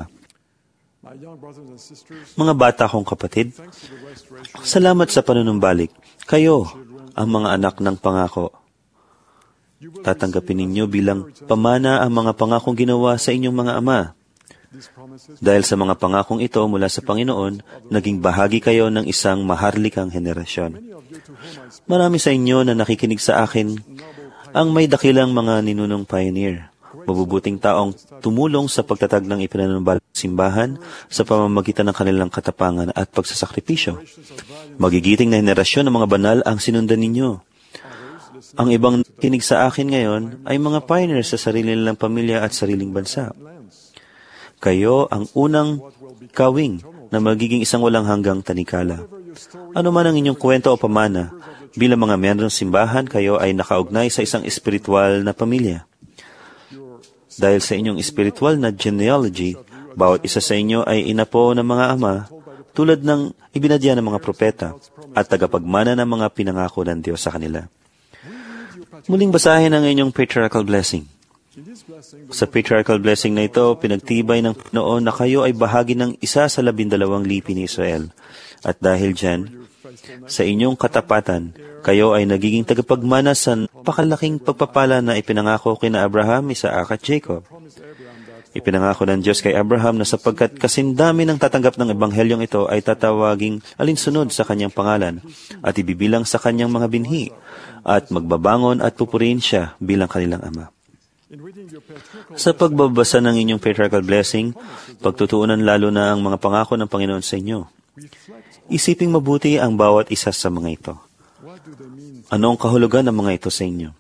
Mga bata kong kapatid, salamat sa panunumbalik. Kayo ang mga anak ng pangako. Tatanggapin ninyo bilang pamana ang mga pangakong ginawa sa inyong mga ama. Dahil sa mga pangakong ito mula sa Panginoon, naging bahagi kayo ng isang maharlikang henerasyon. Marami sa inyo na nakikinig sa akin ang may dakilang mga ninunong pioneer, mabubuting taong tumulong sa pagtatag ng ipinanumbalang simbahan sa pamamagitan ng kanilang katapangan at pagsasakripisyo. Magigiting na henerasyon ng mga banal ang sinundan ninyo. Ang ibang nakikinig sa akin ngayon ay mga pioneers sa sarili nilang pamilya at sariling bansa. Kayo ang unang kawing na magiging isang walang hanggang tanikala. Ano man ang inyong kwento o pamana, bilang mga miyembro ng simbahan, kayo ay nakaugnay sa isang espiritual na pamilya. Dahil sa inyong espiritual na genealogy, bawat isa sa inyo ay inapo ng mga ama, tulad ng ibinadya ng mga propeta at tagapagmana ng mga pinangako ng Diyos sa kanila. Muling basahin ang inyong patriarchal blessing. Sa patriarchal blessing na ito, pinagtibay ng Panginoon na kayo ay bahagi ng isa sa 12 lipi ni Israel. At dahil dyan, sa inyong katapatan, kayo ay nagiging tagapagmana sa napakalaking pagpapala na ipinangako kina Abraham, Isaac at Jacob. Ipinangako ng Diyos kay Abraham na sapagkat kasindami ng tatanggap ng ebanghelyong ito ay tatawaging alinsunod sa kanyang pangalan at ibibilang sa kanyang mga binhi at magbabangon at pupurihin siya bilang kanilang ama. Sa pagbabasa ng inyong patriarchal blessing, pagtutuunan lalo na ang mga pangako ng Panginoon sa inyo. Isiping mabuti ang bawat isa sa mga ito. Ano ang kahulugan ng mga ito sa inyo?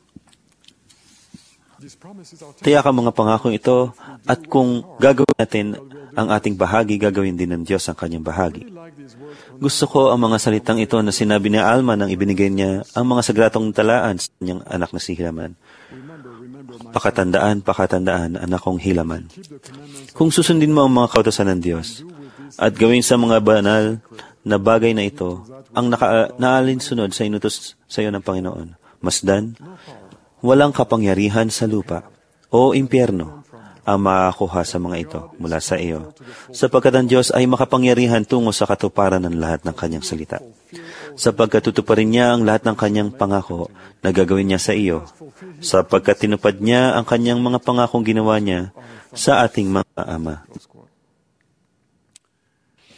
Tiyak ang mga pangakong ito at kung gagawin natin ang ating bahagi, gagawin din ng Diyos ang kanyang bahagi. Gusto ko ang mga salitang ito na sinabi ni Alma nang ibinigay niya ang mga sagratong talaan sa kanyang anak na si Hiraman. Pakatandaan, anak kong Hiraman. Kung susundin mo ang mga kautusan ng Diyos at gawin sa mga banal na bagay na ito ang naalinsunod sa inutos sa iyo ng Panginoon, masdan, walang kapangyarihan sa lupa o impyerno ang makakuha sa mga ito mula sa iyo, sapagkat ang Diyos ay makapangyarihan tungo sa katuparan ng lahat ng kanyang salita. Sapagkat tutuparin niya ang lahat ng kanyang pangako na gagawin niya sa iyo, sapagkat tinupad niya ang kanyang mga pangakong ginawa niya sa ating mga ama.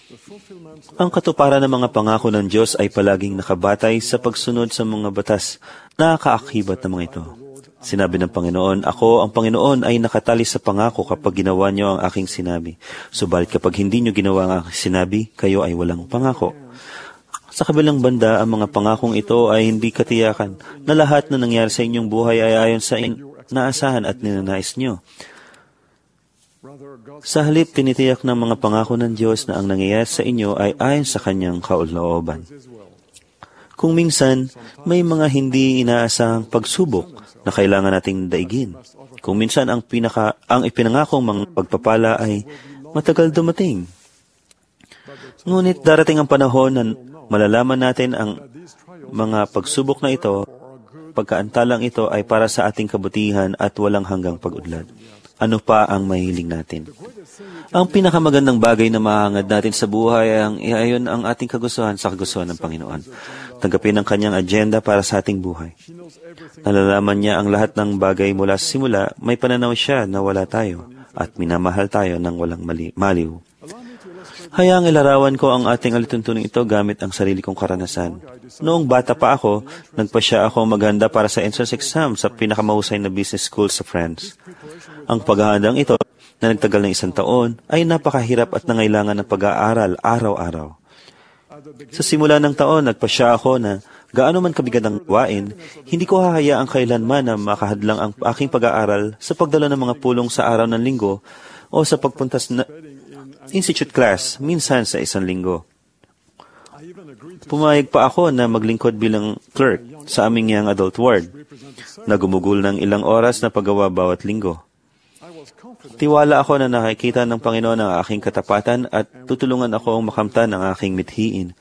Ang katuparan ng mga pangako ng Diyos ay palaging nakabatay sa pagsunod sa mga batas na kaakibat ng mga ito. Sinabi ng Panginoon, "Ako, ang Panginoon, ay nakatali sa pangako kapag ginawa niyo ang aking sinabi. Subalit kapag hindi niyo ginawa ang aking sinabi, kayo ay walang pangako." Sa kabilang banda, ang mga pangakong ito ay hindi katiyakan na lahat na nangyari sa inyong buhay ay ayon sa naasahan at ninanais niyo. Sa halip, tinitiyak ng mga pangako ng Diyos na ang nangyayari sa inyo ay ayon sa Kanyang kaulooban. Kung minsan, may mga hindi inaasahang pagsubok na kailangan nating daigin. Kung minsan, ang ipinangakong mga pagpapala ay matagal dumating. Ngunit darating ang panahon na malalaman natin ang mga pagsubok na ito, pagkaantalang ito ay para sa ating kabutihan at walang hanggang pag-udlad. Ano pa ang mahiling natin? Ang pinakamagandang bagay na mahangad natin sa buhay ay ang iayon ang ating kagustuhan sa kagustuhan ng Panginoon. Tanggapin ang Kanyang agenda para sa ating buhay. Nalalaman niya ang lahat ng bagay mula sa simula, may pananaw siya na wala tayo at minamahal tayo ng walang maliw. Hayaang ilarawan ko ang ating alituntunin ito gamit ang sarili kong karanasan. Noong bata pa ako, nagpasya ako maghanda para sa entrance exam sa pinakamahusay na business school sa France. Ang paghahandang ito, na nagtagal ng 1 taon, ay napakahirap at nangailangan ng pag-aaral araw-araw. Sa simula ng taon, nagpasya ako na gaano man kabigat ang gawain, hindi ko hahayaang kailanman na makahadlang ang aking pag-aaral sa pagdala ng mga pulong sa araw ng linggo o sa pagpuntas na institute class, minsan sa 1 linggo. Pumayag pa ako na maglingkod bilang clerk sa aming young adult ward, na gumugol ng ilang oras na paggawa bawat linggo. Tiwala ako na nakikita ng Panginoon ang aking katapatan at tutulungan akong makamtan ang aking mithiin.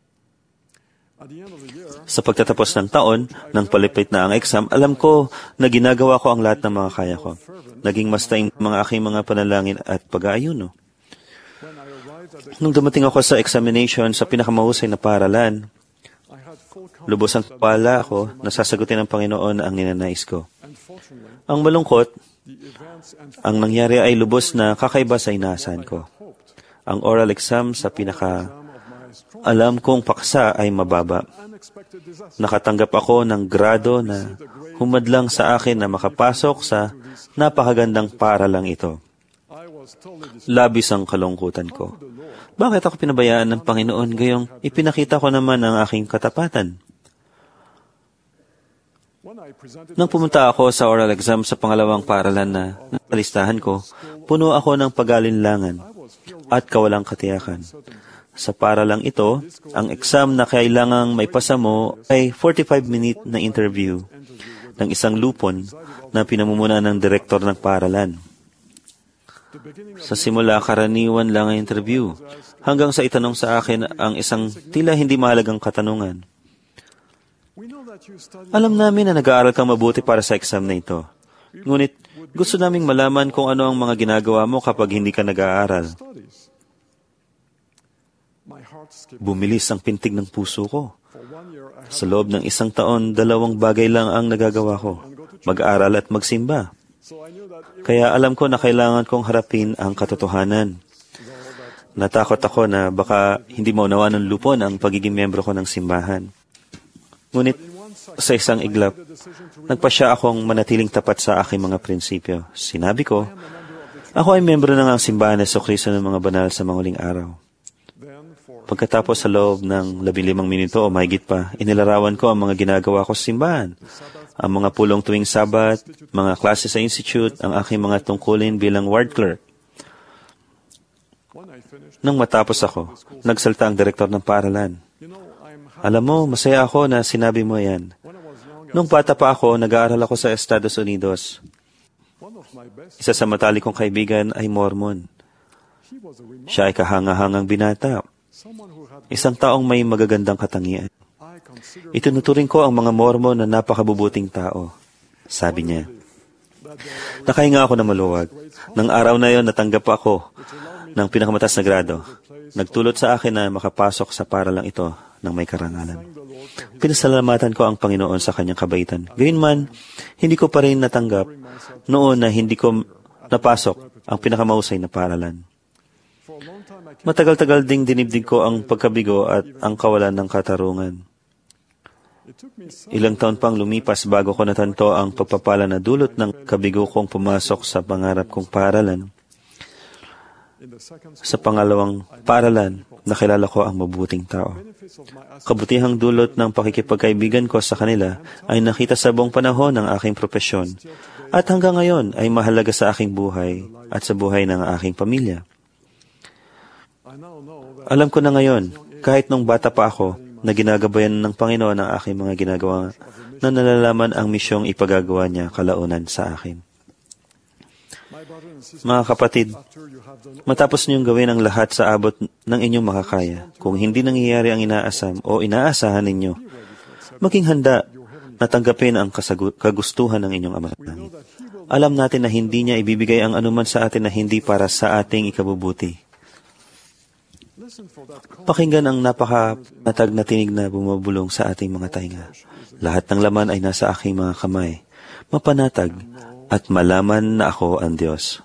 Sa pagtatapos ng taon, nang palipit na ang exam, alam ko na ginagawa ko ang lahat ng mga kaya ko. Naging mas taing mga aking mga panalangin at pag-aayuno. Nung dumating ako sa examination sa pinakamahusay na paaralan, lubos ang tiwala ako na sasagutin ng Panginoon ang ninanais ko. Ang malungkot, ang nangyari ay lubos na kakaiba sa inaasahan ko. Ang oral exam sa alam kong paksa ay mababa. Nakatanggap ako ng grado na humadlang sa akin na makapasok sa napakagandang paaralang ito. Labis ang kalungkutan ko. Bakit ako pinabayaan ng Panginoon gayong ipinakita ko naman ang aking katapatan? Nang pumunta ako sa oral exam sa pangalawang paaralan na nakalistahan ko, puno ako ng pag-alinlangan at kawalang katiyakan. Sa paaralang ito, ang exam na kailangang maipasa mo ay 45-minute na interview ng isang lupon na pinamumunan ng direktor ng paaralan. Sa simula, karaniwan lang ang interview, hanggang sa itanong sa akin ang isang tila hindi mahalagang katanungan. Alam namin na nag-aaral kang mabuti para sa exam na ito. Ngunit, gusto naming malaman kung ano ang mga ginagawa mo kapag hindi ka nag-aaral. Bumilis ang pintig ng puso ko. Sa loob ng 1 taon, 2 bagay lang ang nagagawa ko, mag-aral at magsimba. Kaya alam ko na kailangan kong harapin ang katotohanan. Natakot ako na baka hindi maunawa ng lupon ang pagiging membro ko ng simbahan. Ngunit, sa isang iglap, nagpasya akong manatiling tapat sa aking mga prinsipyo. Sinabi ko, ako ay membro ng simbahan ng Jesucristo ng mga banal sa mga huling araw. Pagkatapos sa loob ng 15 minuto o mahigit pa, inilarawan ko ang mga ginagawa ko sa simbahan. Ang mga pulong tuwing Sabat, mga klase sa institute, ang aking mga tungkulin bilang ward clerk. Nang matapos ako, nagsalta ang direktor ng paaralan. Alam mo, masaya ako na sinabi mo yan. Nung bata pa ako, nag-aaral ako sa Estados Unidos. Isa sa matalik kong kaibigan ay Mormon. Siya ay kahanga-hangang binata. Isang taong may magagandang katangian. Itinuturing ko ang mga Mormon na napakabubuting tao. Sabi niya. Nakahinga ako na maluwag. Nang araw na yon, natanggap ako ng pinakamataas na grado. Nagtulot sa akin na makapasok sa paaralang ito ng may karangalan. Pinasalamatan ko ang Panginoon sa kanyang kabaitan. Gayunman, hindi ko pa rin natanggap noon na hindi ko napasok ang pinakamahusay na paaralan. Matagal-tagal ding dinibdig ko ang pagkabigo at ang kawalan ng katarungan. Ilang taon pang lumipas bago ko natanto ang pagpapala na dulot ng kabigo kong pumasok sa pangarap kong paaralan. Sa pangalawang paaralan, nakilala ko ang mabuting tao. Kabutihang dulot ng pakikipagkaibigan ko sa kanila ay nakita sa buong panahon ng aking propesyon at hanggang ngayon ay mahalaga sa aking buhay at sa buhay ng aking pamilya. Alam ko na ngayon, kahit nung bata pa ako, na ginagabayan ng Panginoon ang aking mga ginagawa na nalalaman ang misyong ipagagawa niya kalaunan sa akin. Mga kapatid, matapos niyong gawin ang lahat sa abot ng inyong makakaya, kung hindi nangyayari ang inaasam o inaasahan ninyo, maging handa na tanggapin ang kagustuhan ng inyong Ama Langit. Alam natin na hindi niya ibibigay ang anuman sa atin na hindi para sa ating ikabubuti. Pakinggan ang napaka-natag na tinig na bumabulong sa ating mga tainga. Lahat ng laman ay nasa aking mga kamay. Mapanatag at malaman na ako ang Diyos.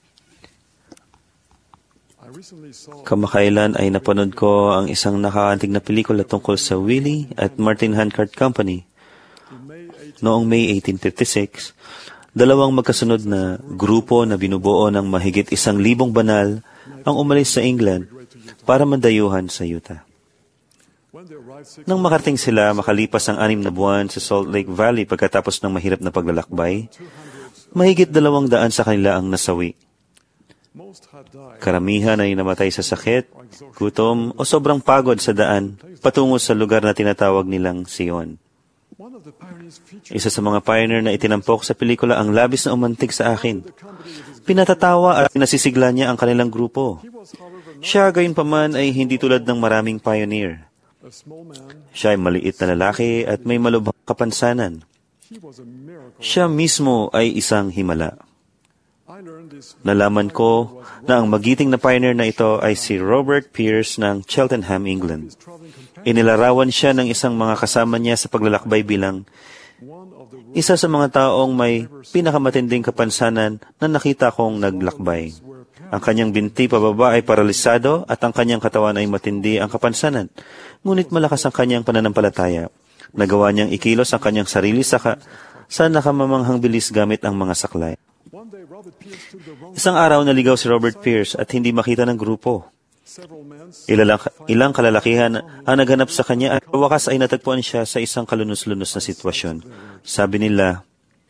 Kamakailan ay napanood ko ang isang nakaantig na pelikula tungkol sa Willie at Martin Handcart Company. Noong May 1856, dalawang magkasunod na grupo na binubuo ng mahigit 1,000 banal ang umalis sa England para mandayuhan sa Utah. Nang makarating sila makalipas ang 6 na buwan sa Salt Lake Valley pagkatapos ng mahirap na paglalakbay, mahigit 200 sa kanila ang nasawi. Karamihan ay namatay sa sakit, gutom o sobrang pagod sa daan patungo sa lugar na tinatawag nilang Sion. Isa sa mga pioneer na itinampok sa pelikula ang labis na umantig sa akin. Pinatatawa at nasisigla niya ang kanilang grupo. Siya gayunpaman ay hindi tulad ng maraming pioneer. Siya ay maliit na lalaki at may malubhang kapansanan. Siya mismo ay isang himala. Nalaman ko na ang magiting na pioneer na ito ay si Robert Pierce ng Cheltenham, England. Inilarawan siya ng isang mga kasama niya sa paglalakbay bilang isa sa mga taong may pinakamatinding kapansanan na nakita kong naglakbay. Ang kanyang binti pababa ay paralisado at ang kanyang katawan ay matindi ang kapansanan. Ngunit malakas ang kanyang pananampalataya. Nagawa niyang ikilos ang kanyang sarili sa nakamamanghang bilis gamit ang mga saklay. Isang araw naligaw si Robert Pierce at hindi makita ng grupo. Ilang kalalakihan ang naghanap sa kanya at wakas ay natagpuan siya sa isang kalunos-lunos na sitwasyon. Sabi nila,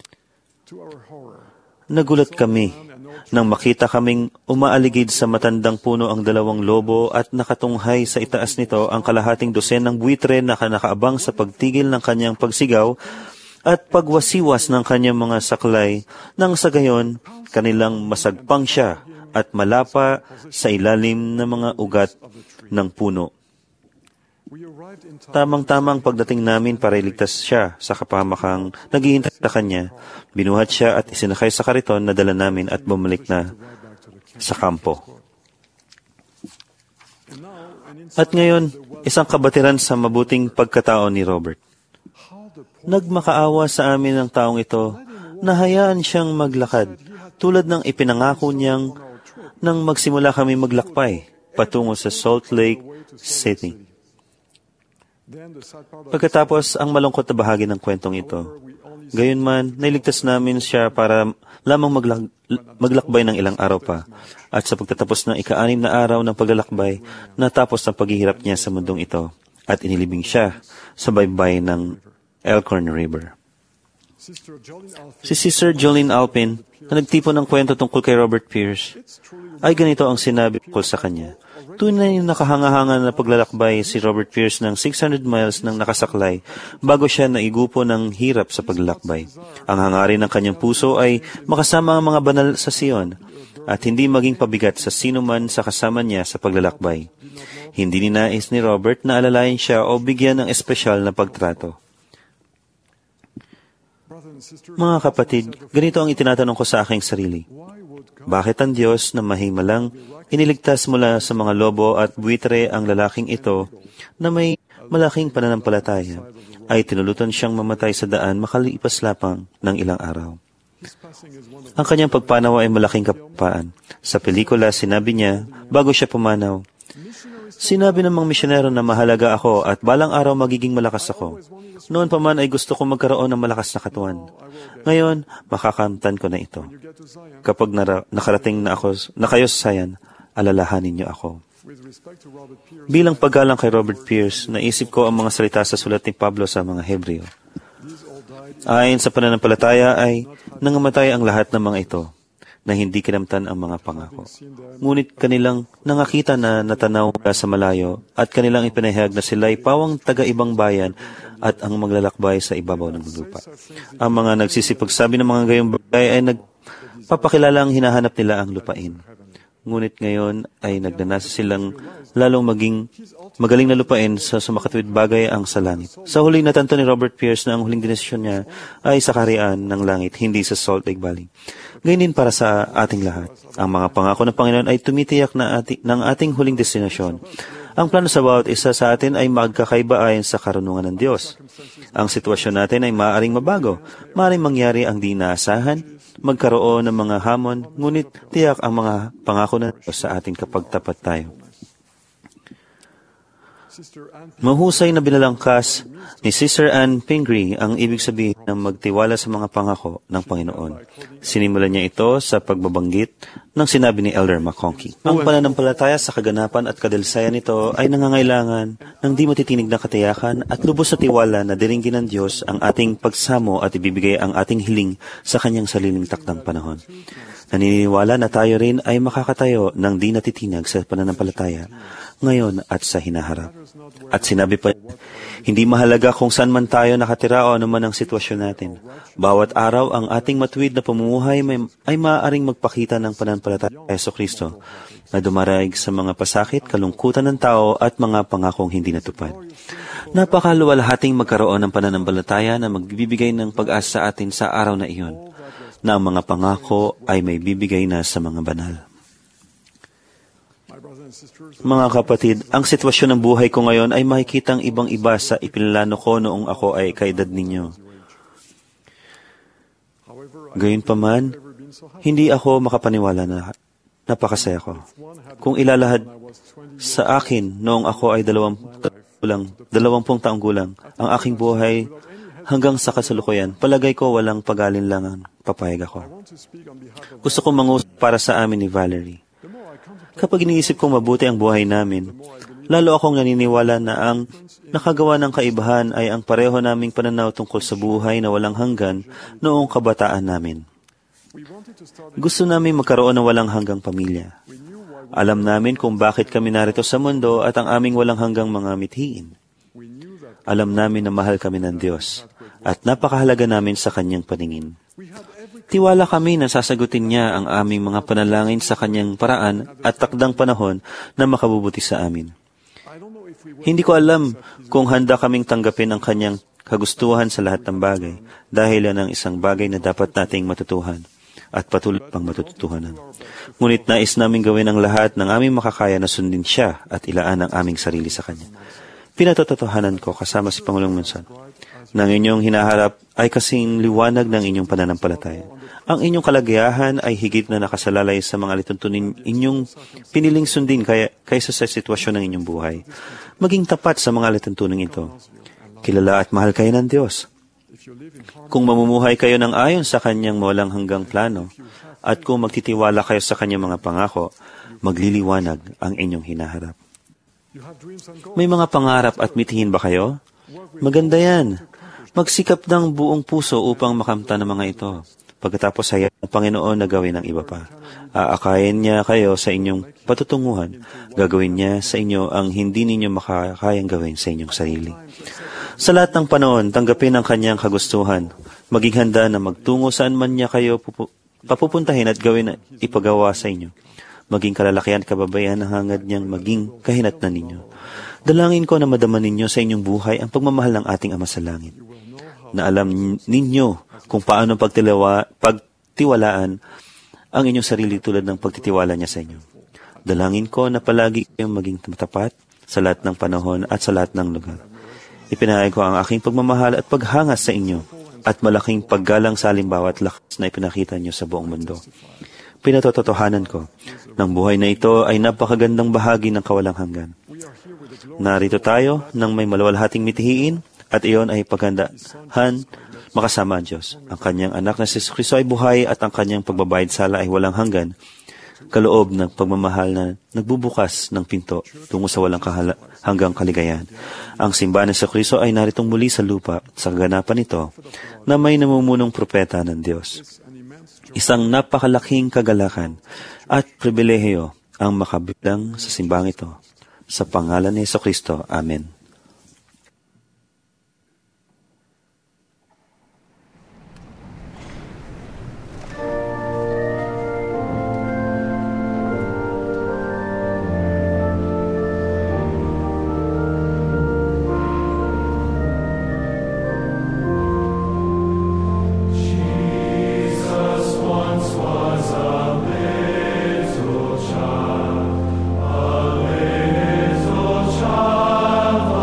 "Nagulat kami nang makita kaming umaaligid sa matandang puno ang 2 lobo at nakatunghay sa itaas nito ang kalahating dosen ng buitre na nakaabang sa pagtigil ng kanyang pagsigaw at pagwasiwas ng kanyang mga saklay nang sa gayon kanilang masagpang siya at malapa sa ilalim ng mga ugat ng puno. Tamang-tamang pagdating namin para iligtas siya sa kapahamakang naghihintay sa kanya, binuhat siya at isinakay sa kariton na dala namin at bumalik na sa kampo." At ngayon, isang kabatiran sa mabuting pagkatao ni Robert. Nagmakaawa sa amin ng taong ito na hayaan siyang maglakad tulad ng ipinangako niyang nang magsimula kami maglakbay patungo sa Salt Lake City. Pagkatapos ang malungkot na bahagi ng kwentong ito, gayunman, nailigtas namin siya para lamang maglakbay ng ilang araw pa. At sa pagtatapos ng ika-6 na araw ng paglalakbay, natapos ang paghihirap niya sa mundong ito at inilibing siya sa baybay ng Elkhorn River. Si Sister Jolene Alpin, na nagtipon ng kwento tungkol kay Robert Pierce, ay ganito ang sinabi tungkol sa kanya. Tunay na nakahanga-hanga na paglalakbay si Robert Pierce ng 600 miles ng nakasaklay bago siya naigupo ng hirap sa paglalakbay. Ang hangarin ng kanyang puso ay makasama ang mga banal sa Sion at hindi maging pabigat sa sino man sa kasama niya sa paglalakbay. Hindi ninais ni Robert na alalayan siya o bigyan ng espesyal na pagtrato. Mga kapatid, ganito ang itinatanong ko sa aking sarili. Bakit ang Diyos na mahimalang iniligtas mula sa mga lobo at buitre ang lalaking ito na may malaking pananampalataya ay tinulutan siyang mamatay sa daan makalipas lapang ng ilang araw? Ang kanyang pagpanaw ay malaking kapayapaan. Sa pelikula, sinabi niya, bago siya pumanaw, "Sinabi ng mga misyonero na mahalaga ako at balang araw magiging malakas ako. Noon pa man ay gusto ko magkaroon ng malakas na katawan. Ngayon, makakamtan ko na ito. Kapag nakarating na kayo sa Zion, alalahanin niyo ako." Bilang paggalang kay Robert Pierce, naisip ko ang mga salita sa sulat ni Pablo sa mga Hebreo. Ayon sa pananampalataya ay nangamatay ang lahat ng mga ito na hindi kinamtan ang mga pangako. Ngunit kanilang nangakita na natanaw mula sa malayo at kanilang ipinahayag na sila'y pawang taga-ibang bayan at ang maglalakbay sa ibabaw ng lupa. Ang mga nagsisipagsabi ng mga gayong bagay ay nagpapakilala ang hinahanap nila ang lupain. Ngunit ngayon ay nagdanasa silang lalong magaling na lupain sa sumakatwid bagay ang sa langit. Sa huling natanto ni Robert Pierce na ang huling desisyon niya ay sa kaharian ng langit, hindi sa Salt Lake Valley. Gayun din para sa ating lahat. Ang mga pangako ng Panginoon ay tumitiyak ng ating huling destinasyon. Ang plano sa bawat isa sa atin ay magkakaiba ayon sa karunungan ng Diyos. Ang sitwasyon natin ay maaaring mabago, maaaring mangyari ang di inaasahan, magkaroon ng mga hamon, ngunit tiyak ang mga pangako ng Diyos sa atin kapag tapat tayo. Mahusay na binalangkas ni Sister Ann Pingree ang ibig sabihin ng magtiwala sa mga pangako ng Panginoon. Sinimulan niya ito sa pagbabanggit ng sinabi ni Elder McConkie. Ang pananampalataya sa kaganapan at kadalisayan nito ay nangangailangan ng di matitinig na katiyakan at lubos na tiwala na diringgin ng Diyos ang ating pagsamo at ibibigay ang ating hiling sa Kanyang sariling takdang panahon. Naniniwala na tayo rin ay makakatayo ng di natitinag sa pananampalataya ngayon at sa hinaharap. At sinabi pa, hindi mahalaga kung saan man tayo nakatira o anuman ang sitwasyon natin. Bawat araw ang ating matuwid na pamumuhay ay maaaring magpakita ng pananampalataya kay Jesucristo na dumaraig sa mga pasakit, kalungkutan ng tao at mga pangakong hindi natupad. Napakaluwalhating magkaroon ng pananampalataya na magbibigay ng pag-asa sa atin sa araw na iyon, na ang mga pangako ay may bibigay na sa mga banal. Mga kapatid, ang sitwasyon ng buhay ko ngayon ay makikitang ibang-iba sa ipinalano ko noong ako ay kaedad ninyo. Gayunpaman, hindi ako makapaniwala na napakasaya ko. Kung ilalahad sa akin noong ako ay 20 taong gulang, ang aking buhay hanggang sa kasalukuyan, palagay ko walang pag-alinlangan, papayag ako. Gusto kong mangusap para sa amin ni Valerie. Kapag iniisip kong mabuti ang buhay namin, lalo akong naniniwala na ang nakagawa ng kaibahan ay ang pareho naming pananaw tungkol sa buhay na walang hanggan noong kabataan namin. Gusto namin magkaroon ng walang hanggang pamilya. Alam namin kung bakit kami narito sa mundo at ang aming walang hanggang mga mithiin. Alam namin na mahal kami ng Diyos at napakahalaga namin sa Kanyang paningin. Tiwala kami na sasagutin niya ang aming mga panalangin sa Kanyang paraan at takdang panahon na makabubuti sa amin. Hindi ko alam kung handa kaming tanggapin ang Kanyang kagustuhan sa lahat ng bagay dahil yan ang isang bagay na dapat nating matutuhan at patuloy pang matutuhanan. Ngunit nais namin gawin ang lahat ng aming makakaya na sundin siya at ilaan ang aming sarili sa Kanya. Pinatotohanan ko kasama si Pangulong Monson na ang inyong hinaharap ay kasing liwanag ng inyong pananampalataya. Ang inyong kalagayahan ay higit na nakasalalay sa mga lituntunin inyong piniling sundin kaysa sa sitwasyon ng inyong buhay. Maging tapat sa mga lituntunin ito. Kilala at mahal kayo ng Diyos. Kung mamumuhay kayo ng ayon sa Kanyang walang hanggang plano, at kung magtitiwala kayo sa Kanyang mga pangako, magliliwanag ang inyong hinaharap. May mga pangarap at mithiin ba kayo? Maganda yan. Magsikap ng buong puso upang makamtan ng mga ito. Pagkatapos hayaan ng Panginoon na gawin ang iba pa. Aakayin niya kayo sa inyong patutunguhan. Gagawin niya sa inyo ang hindi ninyo makakayang gawin sa inyong sarili. Sa lahat ng panahon, tanggapin ang Kanyang kagustuhan. Maging handa na magtungo saan man niya kayo papupuntahin at gawin na ipagawa sa inyo. Maging kalalakihan at kababayan ang hangad niyang maging kahinatnan ninyo. Dalangin ko na madama ninyo sa inyong buhay ang pagmamahal ng ating Ama sa Langit. Na alam ninyo kung paano pagtiwalaan ang inyong sarili tulad ng pagtitiwala niya sa inyo. Dalangin ko na palagi kayong maging matapat sa lahat ng panahon at sa lahat ng lugar. Ipinahayag ko ang aking pagmamahal at paghanga sa inyo at malaking paggalang sa halimbawa at lakas na ipinakita niyo sa buong mundo. Pinatototohanan ko, ng buhay na ito ay napakagandang bahagi ng kawalang hanggan. Narito tayo nang may maluwalhating mithiin at iyon ay paghandahan makasama ang Diyos. Ang kanyang anak na si Kristo ay buhay at ang kanyang pagbabayad sala ay walang hanggan, kaloob ng pagmamahal na nagbubukas ng pinto tungo sa walang hanggang kaligayahan. Ang simbahan sa Kristo ay naritong muli sa lupa sa kaganapan nito na may namumunong propeta ng Diyos. Isang napakalaking kagalakan at pribilehiyo ang makabilang sa simbahang ito. Sa pangalan ni Jesucristo. Amen. Child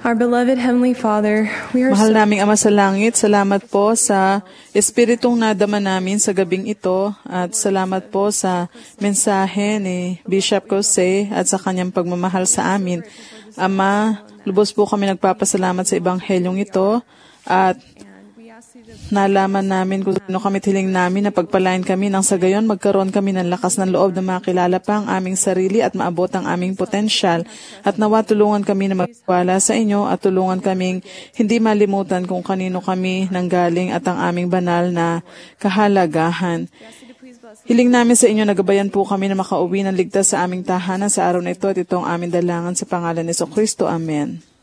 Our beloved Heavenly Father, we are Mahal so naming Ama sa Langit, salamat po sa Espiritong nadama namin sa gabing ito at salamat po sa mensahe ni Bishop Jose at sa kanyang pagmamahal sa amin. Ama, lubos po kami nagpapasalamat sa Ebanghelyong ito at nalaman namin kung sino kami tiling namin na pagpalain kami nang sa gayon magkaroon kami ng lakas ng loob na makilala pa ang aming sarili at maabot ang aming potensyal at nawa tulungan kami na magwala sa inyo at tulungan kaming hindi malimutan kung kanino kami nanggaling at ang aming banal na kahalagahan. Hiling namin sa inyo na gabayan po kami na makauwi ng ligtas sa aming tahanan sa araw na ito at itong aming dalangan sa pangalan ni Jesucristo. Amen.